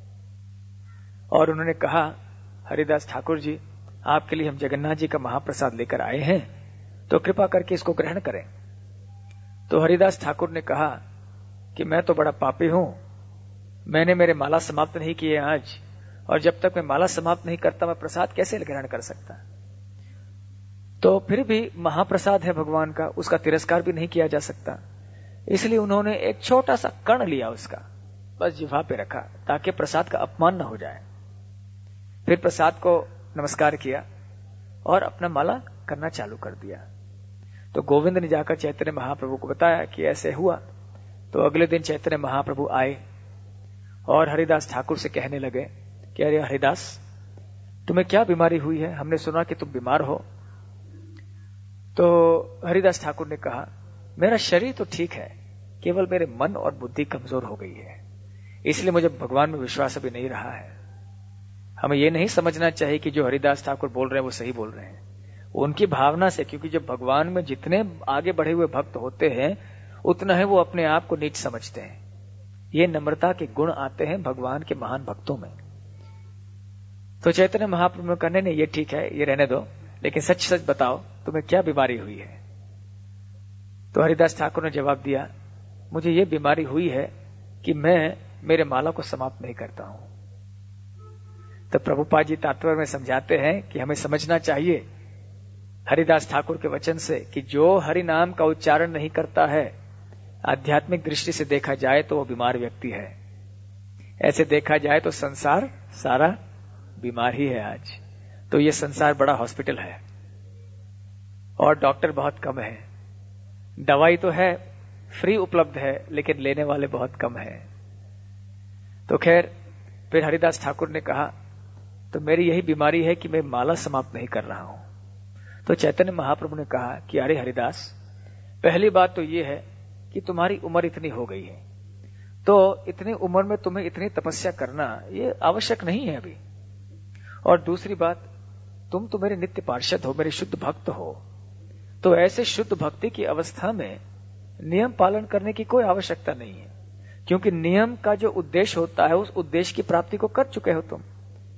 और उन्होंने कहा, हरिदास ठाकुर जी, आपके लिए हम जगन्नाथ जी का महाप्रसाद लेकर आए हैं, तो कृपा करके इसको ग्रहण करें। तो हरिदास ठाकुर ने कहा कि मैं तो बड़ा पापी हूं, मैंने मेरे माला समाप्त नहीं किए आज, और जब तक मैं माला समाप्त नहीं करता मैं प्रसाद कैसे ग्रहण कर सकता। तो फिर भी महाप्रसाद है भगवान का, उसका तिरस्कार भी नहीं किया जा सकता। इसलिए उन्होंने एक छोटा सा कण लिया, उसका बस जिह्वा पे रखा, ताकि प्रसाद का अपमान न हो जाए। फिर प्रसाद को नमस्कार किया और अपना माला करना चालू कर दिया। तो गोविंद ने जाकर चैतन्य महाप्रभु को बताया कि ऐसे हुआ। तो अगले दिन चैतन्य महाप्रभु आए और हरिदास ठाकुर से कहने लगे कि अरे हरिदास, तुम्हें क्या बीमारी हुई है, हमने सुना कि तुम बीमार हो। तो हरिदास ठाकुर ने कहा, मेरा शरीर तो ठीक है, केवल मेरे मन और बुद्धि कमजोर हो गई है, इसलिए मुझे भगवान में विश्वास अभी नहीं रहा है। हमें यह नहीं समझना चाहिए कि जो हरिदास ठाकुर बोल रहे हैं वो सही बोल रहे हैं, उनकी भावना से, क्योंकि जब भगवान में जितने आगे बढ़े हुए भक्त होते हैं उतना है वो अपने आप को नीच समझते हैं। ये नम्रता के गुण आते हैं भगवान के महान भक्तों में। तो चैतन्य महाप्रभु ने कहा, नहीं ये ठीक है, ये रहने दो, लेकिन सच सच बताओ तुम्हें क्या बीमारी हुई है। तो हरिदास ठाकुर ने जवाब दिया, मुझे ये बीमारी हुई है कि मैं मेरे माला को समाप्त नहीं करता हूं। तो प्रभुपाद जी तात्पर्य में समझाते हैं कि हमें समझना चाहिए हरिदास ठाकुर के वचन से कि जो हरि नाम का उच्चारण नहीं करता है, आध्यात्मिक दृष्टि से देखा जाए तो वो बीमार व्यक्ति है। ऐसे देखा जाए तो संसार सारा बीमार ही है आज। तो ये संसार बड़ा हॉस्पिटल है और डॉक्टर बहुत कम है, दवाई तो है, फ्री उपलब्ध है, लेकिन लेने वाले बहुत कम है। तो खैर, फिर हरिदास ठाकुर ने कहा, तो मेरी यही बीमारी है कि मैं माला समाप्त नहीं कर रहा हूं। तो चैतन्य महाप्रभु ने कहा कि अरे हरिदास, पहली बात तो ये है कि तुम्हारी उम्र इतनी हो गई है, तो इतनी उम्र में तुम्हें इतनी तपस्या करना ये आवश्यक नहीं है अभी। और दूसरी बात, तुम तो मेरे नित्य पार्षद हो, मेरे शुद्ध भक्त हो, तो ऐसे शुद्ध भक्ति की अवस्था में नियम पालन करने की कोई आवश्यकता नहीं है, क्योंकि नियम का जो उद्देश्य होता है उस उद्देश्य की प्राप्ति को कर चुके हो तुम।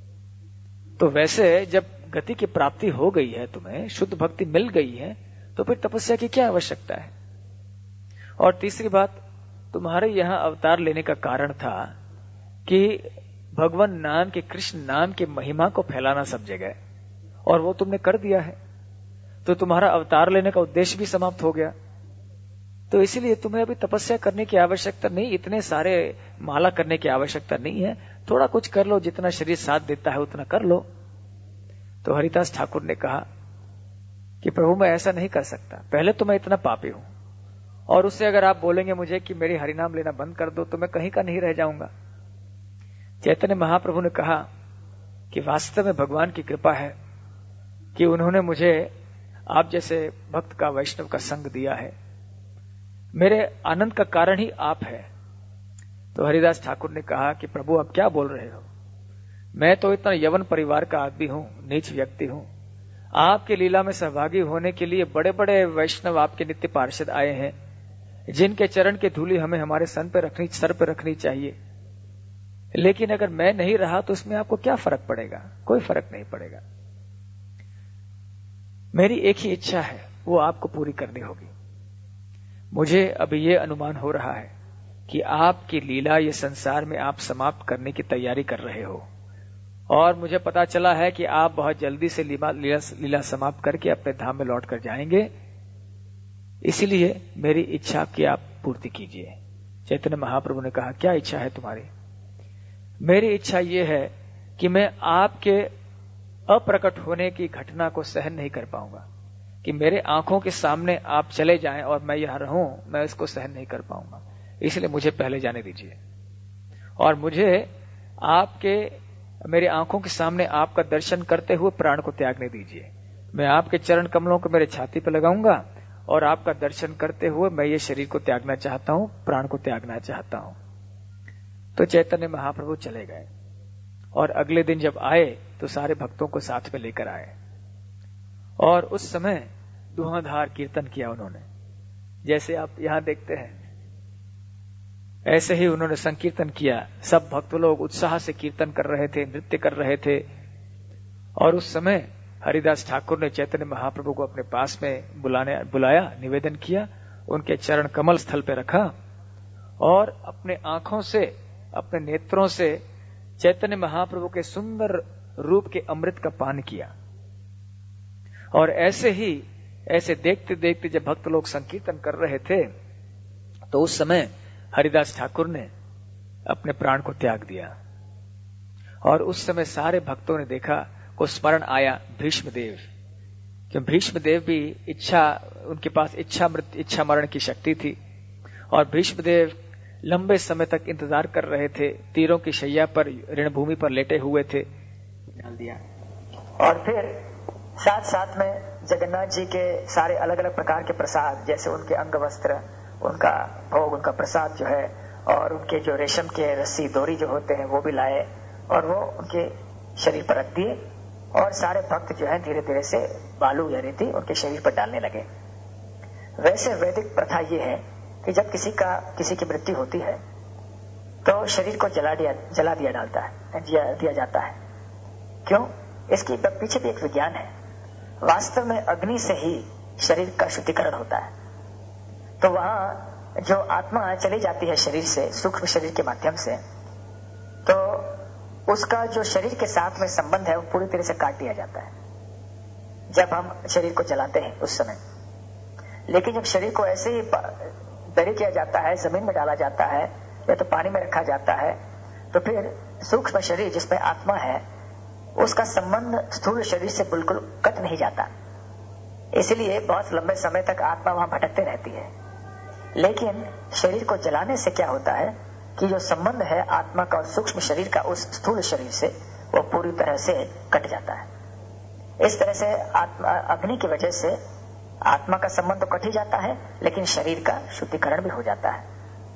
तो वैसे जब गति की प्राप्ति हो गई है, तुम्हें शुद्ध भक्ति मिल गई है, तो फिर तपस्या की क्या आवश्यकता है। और तीसरी बात, तुम्हारे यहां अवतार लेने का कारण था कि भगवान नाम के, कृष्ण नाम के महिमा को फैलाना सब जगह, और वो तुमने कर दिया है। तो तुम्हारा अवतार लेने का उद्देश्य भी समाप्त हो गया। तो इसीलिए तुम्हें अभी तपस्या करने की आवश्यकता नहीं, इतने सारे माला करने की आवश्यकता नहीं है, थोड़ा कुछ कर लो, जितना शरीर साथ देता है उतना कर लो। तो हरिदास ठाकुर ने कहा कि प्रभु मैं ऐसा नहीं कर सकता, पहले तो मैं इतना पापी हूं, और उससे अगर आप बोलेंगे मुझे कि मेरी हरिनाम लेना बंद कर दो तो मैं कहीं का नहीं रह जाऊंगा। चैतन्य महाप्रभु ने कहा कि वास्तव में भगवान की कृपा है कि उन्होंने मुझे आप जैसे भक्त का, वैष्णव का संग दिया है, मेरे आनंद का कारण ही आप है। तो हरिदास ठाकुर ने कहा कि प्रभु आप क्या बोल रहे हो, मैं तो इतना यवन परिवार का आदमी हूं, नीच व्यक्ति हूं, आपके लीला में सहभागी होने के लिए बड़े बड़े वैष्णव आपके नित्य पार्षद आए हैं, जिनके चरण की धूलि हमें हमारे सर पे रखनी चाहिए, लेकिन अगर मैं नहीं रहा तो इसमें आपको क्या फर्क पड़ेगा, कोई फर्क नहीं पड़ेगा। मेरी एक ही इच्छा है, वो आपको पूरी करनी होगी। मुझे अभी ये अनुमान हो रहा है कि आपकी लीला ये संसार में आप समाप्त करने की तैयारी कर रहे हो, और मुझे पता चला है कि आप बहुत जल्दी से लीला समाप्त करके अपने धाम में लौट कर जाएंगे, इसीलिए मेरी इच्छा की आप पूर्ति कीजिए। चैतन्य महाप्रभु ने कहा, क्या इच्छा है तुम्हारी? मेरी इच्छा ये है कि मैं आपके अप्रकट होने की घटना को सहन नहीं कर पाऊंगा, कि मेरे आंखों के सामने आप चले जाएं और मैं यहां रहूं, मैं इसको सहन नहीं कर पाऊंगा, इसलिए मुझे पहले जाने दीजिए, और मुझे मेरे आंखों के सामने आपका दर्शन करते हुए प्राण को त्यागने दीजिए। मैं आपके चरण कमलों को मेरे छाती पर लगाऊंगा और आपका दर्शन करते हुए मैं ये शरीर को त्यागना चाहता हूं, प्राण को त्यागना चाहता हूं। तो चैतन्य महाप्रभु चले गए और अगले दिन जब आए तो सारे भक्तों को साथ में लेकर आए और उस समय धुआंधार कीर्तन किया उन्होंने। जैसे आप यहां देखते हैं ऐसे ही उन्होंने संकीर्तन किया। सब भक्त लोग उत्साह से कीर्तन कर रहे थे, नृत्य कर रहे थे। और उस समय हरिदास ठाकुर ने चैतन्य महाप्रभु को अपने पास में बुलाया, निवेदन किया, उनके चरण कमल स्थल पे रखा और अपने आंखों से, अपने नेत्रों से चैतन्य महाप्रभु के सुंदर रूप के अमृत का पान किया। और ऐसे देखते देखते जब भक्त लोग संकीर्तन कर रहे थे तो उस समय हरिदास ठाकुर ने अपने प्राण को त्याग दिया। और उस समय सारे भक्तों ने देखा, को स्मरण आया भीष्मदेव, कि भीष्मदेव भी उनके पास इच्छा मरण की शक्ति थी। और भीष्मदेव लंबे समय तक इंतजार कर रहे थे, तीरों की शैया पर रणभूमि पर लेटे हुए थे। डाल दिया। और फिर साथ साथ में जगन्नाथ जी के सारे अलग अलग प्रकार के प्रसाद, जैसे उनके अंग वस्त्र, उनका भोग, उनका प्रसाद जो है, और उनके जो रेशम के रस्सी डोरी जो होते हैं वो भी लाए और वो उनके शरीर पर रख दिए। और सारे भक्त जो है धीरे धीरे से बालू या रेती उनके शरीर पर डालने लगे। वैसे वैदिक प्रथा ये है कि जब किसी की मृत्यु होती है तो शरीर को जला दिया जाता है। क्यों? इसकी पीछे भी एक विज्ञान है। वास्तव में अग्नि से ही शरीर का शुद्धिकरण होता है। तो वहां जो आत्मा चली जाती है शरीर से, सूक्ष्म शरीर के माध्यम से, तो उसका जो शरीर के साथ में संबंध है वो पूरी तरह से काट दिया जाता है जब हम शरीर को जलाते हैं उस समय। लेकिन जब शरीर को ऐसे ही दरी किया जाता है, जमीन में डाला जाता है या तो पानी में रखा जाता है, तो फिर सूक्ष्म शरीर जिसमें आत्मा है उसका संबंध स्थूल शरीर से बिल्कुल कट नहीं जाता। इसलिए बहुत लंबे समय तक आत्मा वहां भटकते रहती है। लेकिन शरीर को जलाने से क्या होता है कि जो संबंध है आत्मा का और सूक्ष्म शरीर का उस स्थूल शरीर से, वो पूरी तरह से कट जाता है। इस तरह से अग्नि की वजह से आत्मा का संबंध तो कट ही जाता है, लेकिन शरीर का शुद्धिकरण भी हो जाता है।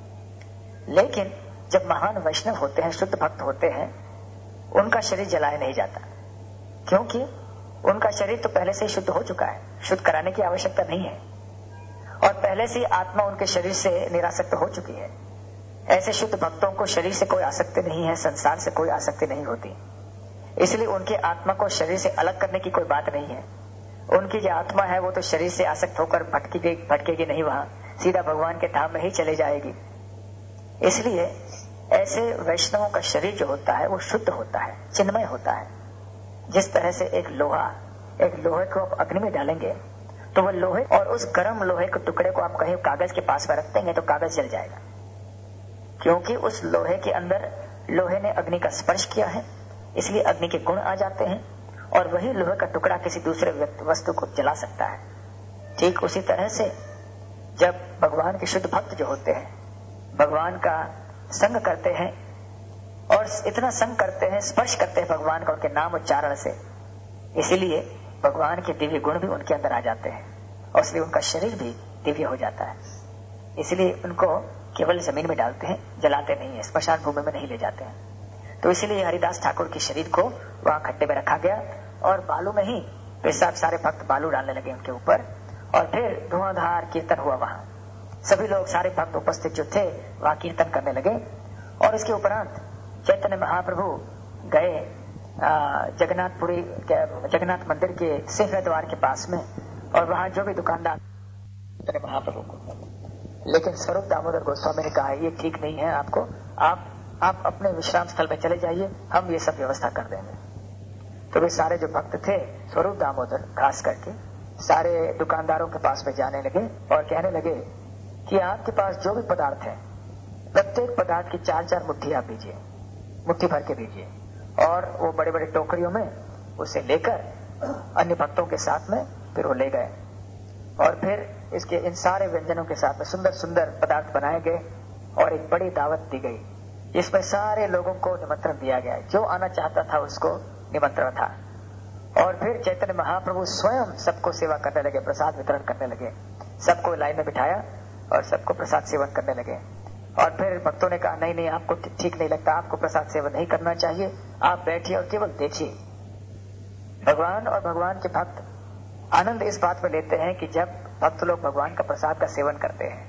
लेकिन जब महान वैष्णव होते हैं, शुद्ध भक्त होते हैं, उनका शरीर जलाया नहीं जाता, क्योंकि उनका शरीर तो पहले से ही शुद्ध हो चुका है, शुद्ध कराने की आवश्यकता नहीं है। और पहले से ही आत्मा उनके शरीर से निरासक्त हो चुकी है। ऐसे शुद्ध भक्तों को शरीर से कोई आसक्ति नहीं है, संसार से कोई आसक्ति नहीं होती। इसलिए उनकी आत्मा को शरीर से अलग करने की कोई बात नहीं है। उनकी जो आत्मा है वो तो शरीर से आसक्त होकर भटकेगी नहीं, वहां सीधा भगवान के धाम में ही चले जाएगी। इसलिए ऐसे वैष्णवों का शरीर जो होता है वो शुद्ध होता है, चिन्मय होता है। जिस तरह से एक लोहे को आप अग्नि में डालेंगे तो वह लोहे, और उस गर्म लोहे के टुकड़े को आप कहीं कागज के पास में रख देंगे तो कागज जल जाएगा, क्योंकि उस लोहे के अंदर लोहे ने अग्नि का स्पर्श किया है, इसलिए अग्नि के गुण आ जाते हैं। और वही लोहे का टुकड़ा किसी दूसरे वस्तु को जला सकता है। ठीक उसी तरह से जब भगवान के शुद्ध भक्त जो होते हैं, भगवान का संग करते हैं और इतना संग करते हैं, स्पर्श करते हैं भगवान का उनके नाम उच्चारण से, इसीलिए भगवान के दिव्य गुण भी उनके अंदर आ जाते हैं और इसलिए उनका शरीर भी दिव्य हो जाता है। इसलिए उनको केवल जमीन में डालते हैं, जलाते नहीं है, स्मशान भूमि में नहीं ले जाते हैं। तो इसीलिए हरिदास ठाकुर के शरीर को वहां खड्डे में रखा गया और बालू में ही पेशाब, सारे भक्त बालू डालने लगे उनके ऊपर। और फिर धुआंधार कीर्तन हुआ वहां। सभी लोग, सारे भक्त उपस्थित जो थे वहां कीर्तन करने लगे। और इसके उपरांत चैतन्य महाप्रभु गए जगन्नाथ मंदिर के सिंह द्वार के पास में, और वहां जो भी दुकानदार चैतन्य महाप्रभु को, लेकिन स्वरूप दामोदर गोस्वामी ने कहा ये ठीक नहीं है, आप अपने विश्राम स्थल पे चले जाइए, हम ये सब व्यवस्था कर देंगे। तो वे सारे जो भक्त थे, स्वरूप दामोदर खास करके, सारे दुकानदारों के पास में जाने लगे और कहने लगे कि आपके पास जो भी पदार्थ है, प्रत्येक पदार्थ की 4-4 मुट्ठी आप दीजिए, मुट्ठी भर के दीजिए। और वो बड़े बड़े टोकरियों में उसे लेकर अन्य भक्तों के साथ में फिर वो ले गए। और फिर इसके इन सारे व्यंजनों के साथ में सुंदर सुंदर पदार्थ बनाए गए और एक बड़ी दावत दी गई। इसमें सारे लोगों को निमंत्रण दिया गया, जो आना चाहता था उसको निमंत्रण था। और फिर चैतन्य महाप्रभु स्वयं सबको सेवा करने लगे, प्रसाद वितरण करने लगे। सबको लाइन में बिठाया और सबको प्रसाद सेवन करने लगे। और फिर भक्तों ने कहा नहीं नहीं, आपको ठीक नहीं लगता, आपको प्रसाद सेवन नहीं करना चाहिए, आप बैठिए और केवल देखिए। भगवान और भगवान के भक्त आनंद इस बात में लेते हैं कि जब भक्त लोग भगवान का प्रसाद का सेवन करते हैं।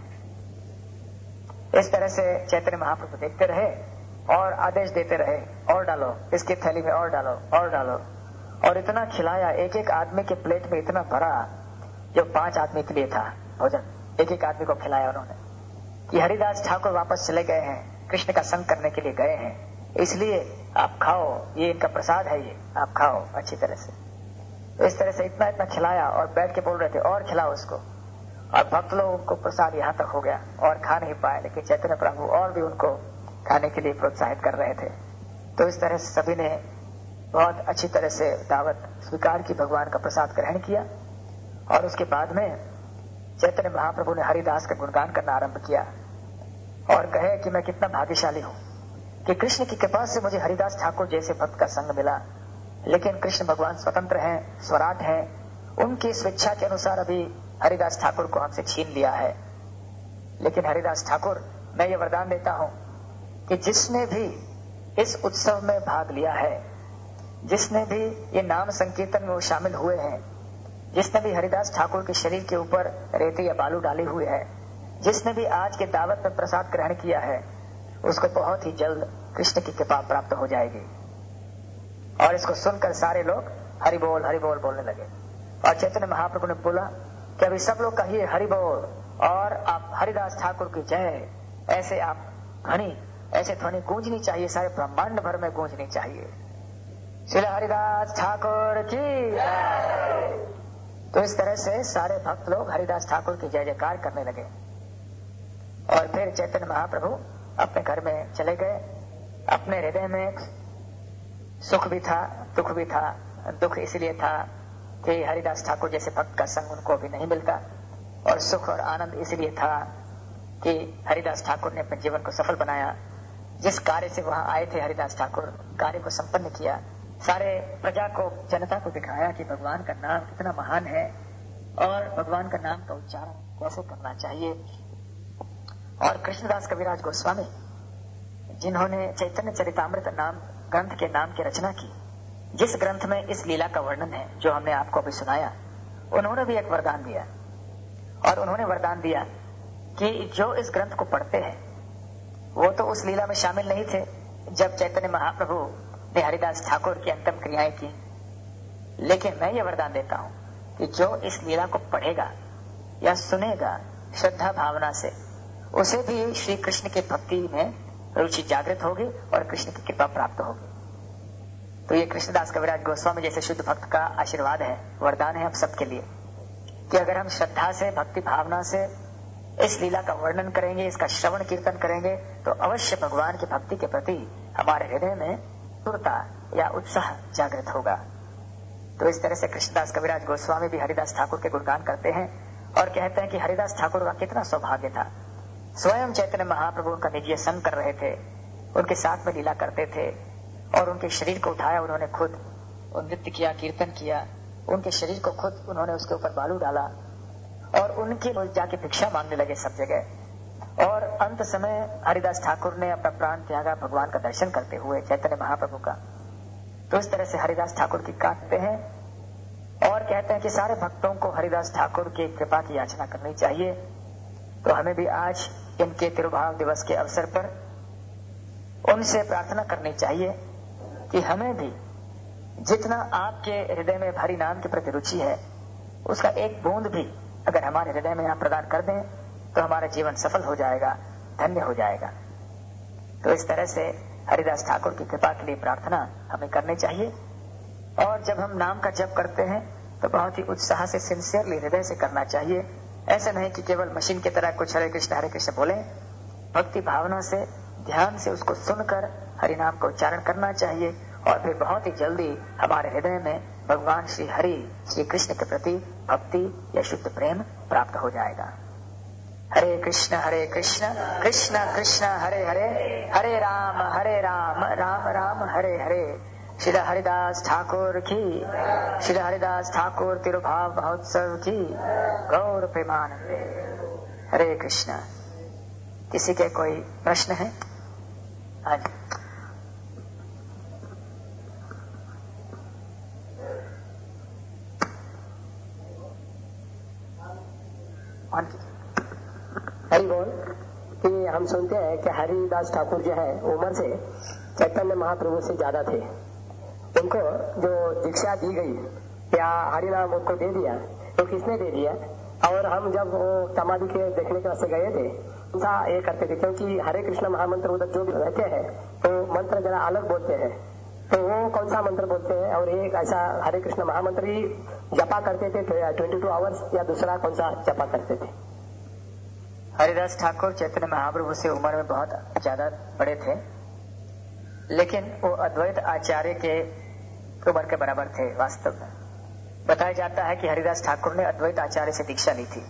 इस तरह से चैतन्य महाप्रभु देखते रहे और आदेश देते रहे, और डालो, इसकी थैली में और डालो, और डालो। और इतना खिलाया, एक एक आदमी के प्लेट में इतना भरा जो 5 आदमी के लिए था भोजन, एक एक आदमी को खिलाया उन्होंने, कि हरिदास ठाकुर वापस चले गए हैं, कृष्ण का संग करने के लिए गए हैं, इसलिए आप खाओ, ये इनका प्रसाद है, ये आप खाओ अच्छी तरह से। तो इस तरह से इतना इतना खिलाया और बैठ के बोल रहे थे और खिलाओ उसको। और भक्त लोगों को प्रसाद यहाँ तक हो गया और खा नहीं पाए, लेकिन चैतन्य प्रभु और भी उनको खाने के लिए प्रोत्साहित कर रहे थे। तो इस तरह से सभी ने बहुत अच्छी तरह से दावत स्वीकार की, भगवान का प्रसाद ग्रहण किया। और उसके बाद में चैतन्य महाप्रभु ने हरिदास का गुणगान करना आरंभ किया और कहे कि मैं कितना भाग्यशाली हूं कि कृष्ण की कृपा से मुझे हरिदास ठाकुर जैसे भक्त का संग मिला। लेकिन कृष्ण भगवान स्वतंत्र हैं, स्वराट हैं, उनकी स्वेच्छा के अनुसार अभी हरिदास ठाकुर को हमसे छीन लिया है। लेकिन हरिदास ठाकुर, मैं ये वरदान देता हूं कि जिसने भी इस उत्सव में भाग लिया है, जिसने भी ये नाम संकीर्तन में वो शामिल हुए हैं, जिसने भी हरिदास ठाकुर के शरीर के ऊपर रेती या बालू डाली हुई है, जिसने भी आज के दावत में प्रसाद ग्रहण किया है, उसको बहुत ही जल्द कृष्ण की कृपा प्राप्त हो जाएगी। और इसको सुनकर सारे लोग हरि बोल बोलने लगे। और चैतन्य महाप्रभु ने बोला कि अभी सब लोग कहिए हरि बोल, और आप हरिदास ठाकुर की जय, ऐसे आप ध्वनि, ऐसे ध्वनि गूंजनी चाहिए, सारे ब्रह्मांड भर में गूंजनी चाहिए, श्री हरिदास ठाकुर की। तो इस तरह से सारे भक्त लोग हरिदास ठाकुर की जय जयकार करने लगे। और फिर चैतन्य महाप्रभु अपने घर में चले गए। अपने हृदय में सुख भी था, दुख भी था। दुख इसलिए था कि हरिदास ठाकुर जैसे भक्त का संग उनको अभी नहीं मिलता, और सुख और आनंद इसलिए था कि हरिदास ठाकुर ने अपने जीवन को सफल बनाया। जिस कार्य से वहां आए थे हरिदास ठाकुर, कार्य को संपन्न किया, सारे प्रजा को, जनता को दिखाया कि भगवान का नाम कितना महान है और भगवान का नाम का उच्चारण कैसे करना चाहिए। और कृष्णदास कविराज गोस्वामी, जिन्होंने चैतन्य चरितामृत नाम ग्रंथ के नाम की रचना की, जिस ग्रंथ में इस लीला का वर्णन है जो हमने आपको अभी सुनाया, उन्होंने भी एक वरदान दिया। और उन्होंने वरदान दिया कि जो इस ग्रंथ को पढ़ते हैं वो तो उस लीला में शामिल नहीं थे जब चैतन्य महाप्रभु ने हरिदास ठाकुर की अंतिम क्रियाएं की, लेकिन मैं ये वरदान देता हूं कि जो इस लीला को पढ़ेगा या सुनेगा श्रद्धा भावना से, उसे भी श्री कृष्ण की भक्ति में रुचि जागृत होगी और कृष्ण की कृपा प्राप्त होगी। तो ये कृष्णदास कविराज गोस्वामी जैसे शुद्ध भक्त का आशीर्वाद है, वरदान है हम सबके लिए, कि अगर हम श्रद्धा से, भक्ति भावना से इस लीला का वर्णन करेंगे, इसका श्रवण कीर्तन करेंगे, तो अवश्य भगवान की भक्ति के प्रति हमारे हृदय में तुरता या उत्साह जागृत होगा। तो इस तरह से कृष्णदास कविराज गोस्वामी भी हरिदास ठाकुर के गुणगान करते हैं और कहते हैं कि हरिदास ठाकुर का कितना सौभाग्य था। स्वयं चैतन्य महाप्रभु उनका निजी संग कर रहे थे, उनके साथ में लीला करते थे, और उनके शरीर को उठाया उन्होंने खुद, नृत्य किया, कीर्तन किया, उनके शरीर को खुद उन्होंने उसके ऊपर बालू डाला और उनकी जाके भिक्षा मांगने लगे सब जगह। और अंत समय हरिदास ठाकुर ने अपना प्राण त्यागा भगवान का दर्शन करते हुए, चैतन्य महाप्रभु का। तो इस तरह से हरिदास ठाकुर की काटते हैं और कहते हैं कि सारे भक्तों को हरिदास ठाकुर की कृपा की याचना करनी चाहिए। तो हमें भी आज इनके तिरुभाव दिवस के अवसर पर उनसे प्रार्थना करनी चाहिए कि हमें भी जितना आपके हृदय में हरि नाम के प्रति रुचि है, उसका एक बूंद भी अगर हमारे हृदय में आप प्रदान कर दें तो हमारा जीवन सफल हो जाएगा, धन्य हो जाएगा। तो इस तरह से हरिदास ठाकुर की कृपा के लिए प्रार्थना हमें करनी चाहिए। और जब हम नाम का जप करते हैं तो बहुत ही उत्साह से, सिंसियरली, हृदय से करना चाहिए। ऐसा नहीं कि केवल मशीन की तरह कुछ हरे कृष्ण बोले। भक्ति भावना से, ध्यान से उसको सुनकर हरि नाम का उच्चारण करना चाहिए और फिर बहुत ही जल्दी हमारे हृदय में भगवान श्री हरि, श्री कृष्ण के प्रति भक्ति या शुद्ध प्रेम प्राप्त हो जाएगा। हरे कृष्ण कृष्ण कृष्ण हरे हरे, हरे राम राम राम हरे हरे, श्री हरिदास ठाकुर की, श्री हरिदास ठाकुर तिरुभाव महोत्सव की गौर प्रेमानंदे। हरे कृष्णा। किसी के कोई प्रश्न है? हाँ जी। हरि बोल। कि हम सुनते हैं कि हरिदास ठाकुर जो है उम्र से चैतन्य महाप्रभु से ज्यादा थे। उनको जो दीक्षा दी गई या हरिनाम उनको दे दिया तो किसने दे दिया? और हम जब वो समाधि के देखने के वास्ते गए थे उनका ये करते थे, क्योंकि हरे कृष्ण महामंत्र उधर जो भी रहते हैं तो मंत्र जरा अलग बोलते हैं। तो वो कौन सा मंत्र बोलते हैं? और एक ऐसा हरे कृष्ण महामंत्र ही जपा करते थे 22 आवर्स, या दूसरा कौन सा जपा करते थे? हरिदास ठाकुर चैतन्य महाप्रभु से उम्र में बहुत ज्यादा बड़े थे, लेकिन वो अद्वैत आचार्य के उम्र के बराबर थे। वास्तव में बताया जाता है कि हरिदास ठाकुर ने अद्वैत आचार्य से दीक्षा ली थी।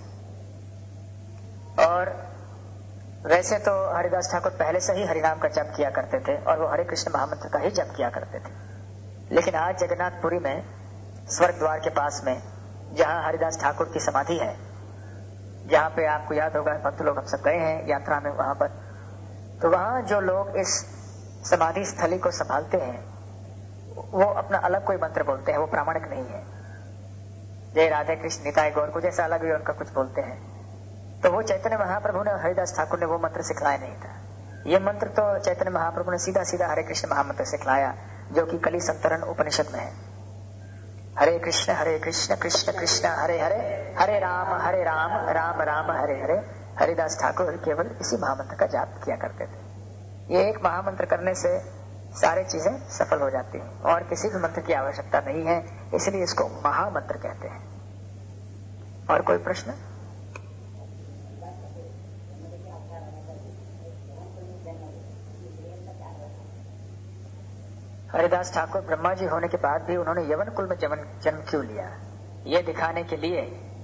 और वैसे तो हरिदास ठाकुर पहले से ही हरिनाम का जप किया करते थे और वो हरे कृष्ण महामंत्र का ही जप किया करते थे। लेकिन आज जगन्नाथपुरी में स्वर्ग द्वार के पास में जहां हरिदास ठाकुर की समाधि है, जहां पे आपको याद होगा भक्त लोग हम सब गए हैं यात्रा में वहां पर, तो वहां जो लोग इस समाधि स्थली को संभालते हैं वो अपना अलग कोई मंत्र बोलते हैं, वो प्रामाणिक नहीं है। जय राधे कृष्ण निताय गौर को जैसा अलग ही उनका कुछ बोलते हैं। तो वो चैतन्य महाप्रभु ने, हरिदास ठाकुर ने वो मंत्र सिखलाया नहीं था। ये मंत्र तो चैतन्य महाप्रभु ने सीधा सीधा हरे कृष्ण महामंत्र सिखलाया, जो कि कली संतरण उपनिषद में है। हरे कृष्ण कृष्ण कृष्ण हरे हरे, हरे राम राम राम हरे हरे। हरिदास ठाकुर केवल इसी महामंत्र का जाप किया करते थे। ये एक महामंत्र करने से सारी चीजें सफल हो जाती हैं और किसी भी मंत्र की आवश्यकता नहीं है, इसलिए इसको महामंत्र कहते हैं। और कोई प्रश्न? हरिदास ठाकुर ब्रह्मा जी होने के बाद भी उन्होंने यवन कुल में जन्म क्यों लिया? ये दिखाने के लिए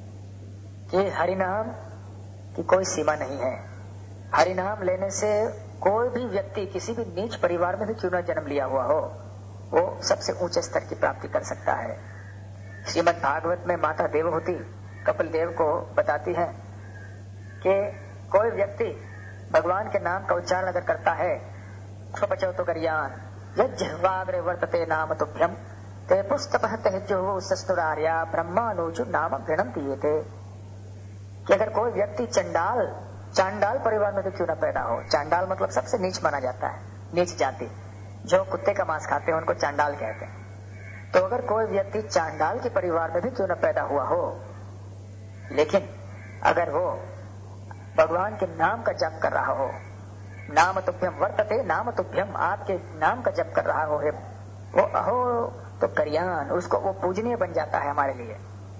कि हरिनाम की कोई सीमा नहीं है। हरिनाम लेने से कोई भी व्यक्ति किसी भी नीच परिवार में भी क्यों न जन्म लिया हुआ हो, वो सबसे ऊंचे स्तर की प्राप्ति कर सकता है। श्रीमद् भागवत में माता देवहूति कपिल देव को बताती है कि कोई व्यक्ति भगवान के नाम का उच्चारण अगर करता है, स्वपचो तो गरियान यज्जिह्वाग्रे वर्तते नाम तुभ्यम ते पुस्तपः तेजो सस्तुरार्या ब्रह्मानुजु नाम गृणम दीयते। कि अगर कोई व्यक्ति चांडाल परिवार में तो क्यों न पैदा हो, चांडाल मतलब सबसे नीच माना जाता है, नीच जाति, जो कुत्ते का मांस खाते हैं उनको चांडाल कहते हैं। तो अगर कोई व्यक्ति चांडाल के परिवार में भी क्यों न पैदा हुआ हो, लेकिन अगर वो भगवान के नाम का जप कर रहा हो, नाम तुभ्यम वर्तते नाम तुभ्यम, आपके नाम का जप कर रहा हो वो अहो तो करियान, उसको वो पूजनीय बन जाता है हमारे लिए।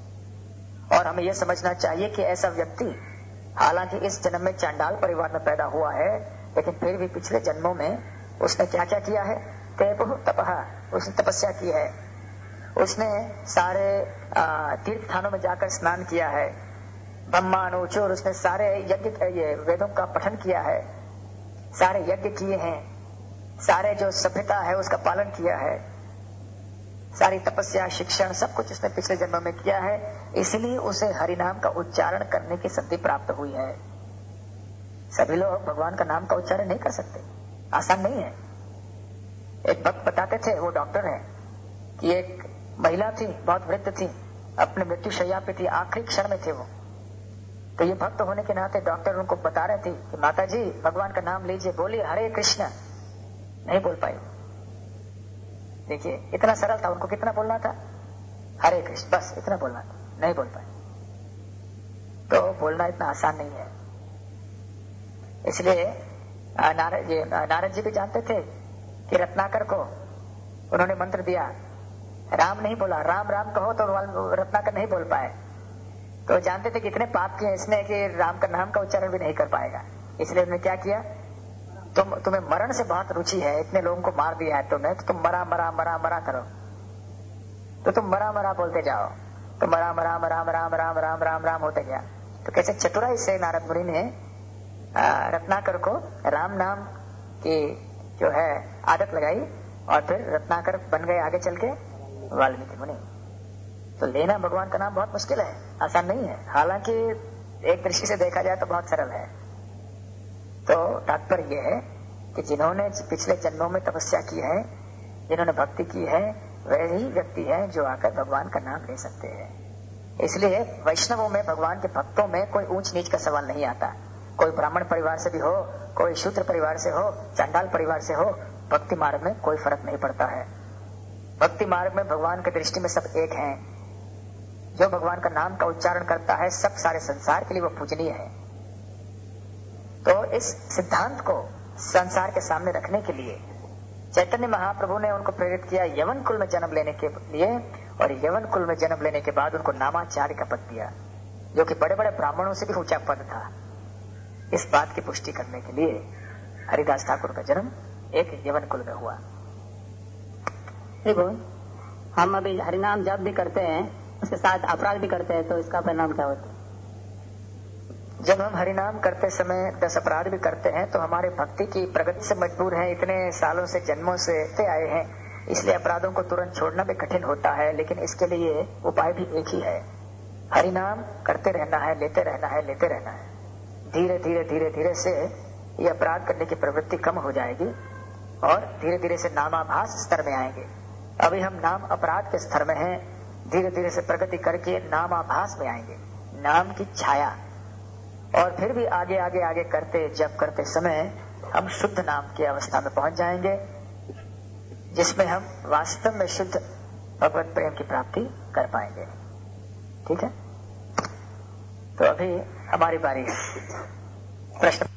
और हमें यह समझना चाहिए कि ऐसा व्यक्ति हालांकि इस जन्म में चांडाल परिवार में पैदा हुआ है, लेकिन फिर भी पिछले जन्मों में उसने क्या क्या किया है? तेपु तपहा, उसने तपस्या की है, उसने सारे तीर्थ स्थानों में जाकर स्नान किया है, ब्रह्मानुचुर, उसने सारे यज्ञ ये वेदों का पठन किया है, सारे यज्ञ किए हैं, सारे जो सभ्यता है उसका पालन किया है, सारी तपस्या शिक्षण सब कुछ उसने पिछले जन्म में किया है। इसलिए उसे हरिनाम का उच्चारण करने की सिद्धि प्राप्त हुई है। सभी लोग भगवान का नाम का उच्चारण नहीं कर सकते, आसान नहीं है। एक भक्त बताते थे, वो डॉक्टर है, कि एक महिला थी, बहुत वृद्ध थी, अपने मृत्यु शैया पे थी, आखिरी क्षण में थे वो। तो ये भक्त होने के नाते डॉक्टर उनको बता रहे थे कि माता जी भगवान का नाम लीजिए, बोलिए हरे कृष्ण। नहीं बोल पाई। देखिए इतना सरल था, उनको कितना बोलना था? हरे कृष्ण, बस इतना बोलना था, नहीं बोल पाए। तो बोलना इतना आसान नहीं है। इसलिए नारद जी भी जानते थे कि रत्नाकर को उन्होंने मंत्र दिया, राम नहीं बोला, राम राम कहो, तो रत्नाकर नहीं बोल पाए। तो जानते थे कि इतने पाप किए इसने कि राम का नाम का उच्चारण भी नहीं कर पाएगा। इसलिए उन्होंने क्या किया, तुम्हें मरण से बहुत रुचि है, इतने लोगों को मार दिया है तुमने, तो तुम मरा मरा मरा मरा करो, तो तुम मरा मरा बोलते जाओ, तो मरा मरा मरा मरा राम राम राम राम होते गया। तो कैसे चतुराई से नारद मुनि ने रत्नाकर को राम नाम की जो है आदत लगाई, और फिर रत्नाकर बन गए आगे चल के वाल्मीकि मुनि। तो लेना भगवान का नाम बहुत मुश्किल है, आसान नहीं है, हालांकि एक दृष्टि से देखा जाए तो बहुत सरल है। तो तात्पर्य यह है कि जिन्होंने पिछले जन्मों में तपस्या की है, जिन्होंने भक्ति की है, वही व्यक्ति है जो आकर भगवान का नाम ले सकते हैं। इसलिए वैष्णवों में, भगवान के भक्तों में कोई ऊंच नीच का सवाल नहीं आता। कोई ब्राह्मण परिवार से भी हो, कोई शूद्र परिवार से हो, चांडाल परिवार से हो, भक्ति मार्ग में कोई फर्क नहीं पड़ता है। भक्ति मार्ग में भगवान की दृष्टि में सब एक हैं। जो भगवान का नाम का उच्चारण करता है, सब सारे संसार के लिए वो पूजनीय है। तो इस सिद्धांत को संसार के सामने रखने के लिए चैतन्य महाप्रभु ने उनको प्रेरित किया यवन कुल में जन्म लेने के लिए, और यवन कुल में जन्म लेने के बाद उनको नामाचार्य का पद दिया, जो कि बड़े बड़े ब्राह्मणों से भी ऊंचा पद था। इस बात की पुष्टि करने के लिए हरिदास ठाकुर का जन्म एक यवन कुल में हुआ। देखो, हम अभी हरिनाम जप भी करते हैं, उसके साथ अपराध भी करते हैं, तो इसका परिणाम क्या होता है? जब हम हरिनाम करते समय 10 अपराध भी करते हैं तो हमारे भक्ति की प्रगति से मजबूर हैं, इतने सालों से, जन्मों से आए हैं, इसलिए अपराधों को तुरंत छोड़ना भी कठिन होता है। लेकिन इसके लिए उपाय भी एक ही है, हरिनाम करते रहना है, लेते रहना है, लेते रहना है। धीरे धीरे धीरे धीरे से ये अपराध करने की प्रवृत्ति कम हो जाएगी और धीरे धीरे से नामाभास स्तर में आएंगे। अभी हम नाम अपराध के स्तर में हैं, धीरे धीरे से प्रगति करके नामाभास में आएंगे, नाम की छाया। और फिर भी आगे आगे आगे करते, जब करते समय हम शुद्ध नाम की अवस्था में पहुंच जाएंगे, जिसमें हम वास्तव में शुद्ध भगवत प्रेम की प्राप्ति कर पाएंगे। ठीक है, तो अभी हमारी बारी प्रश्न।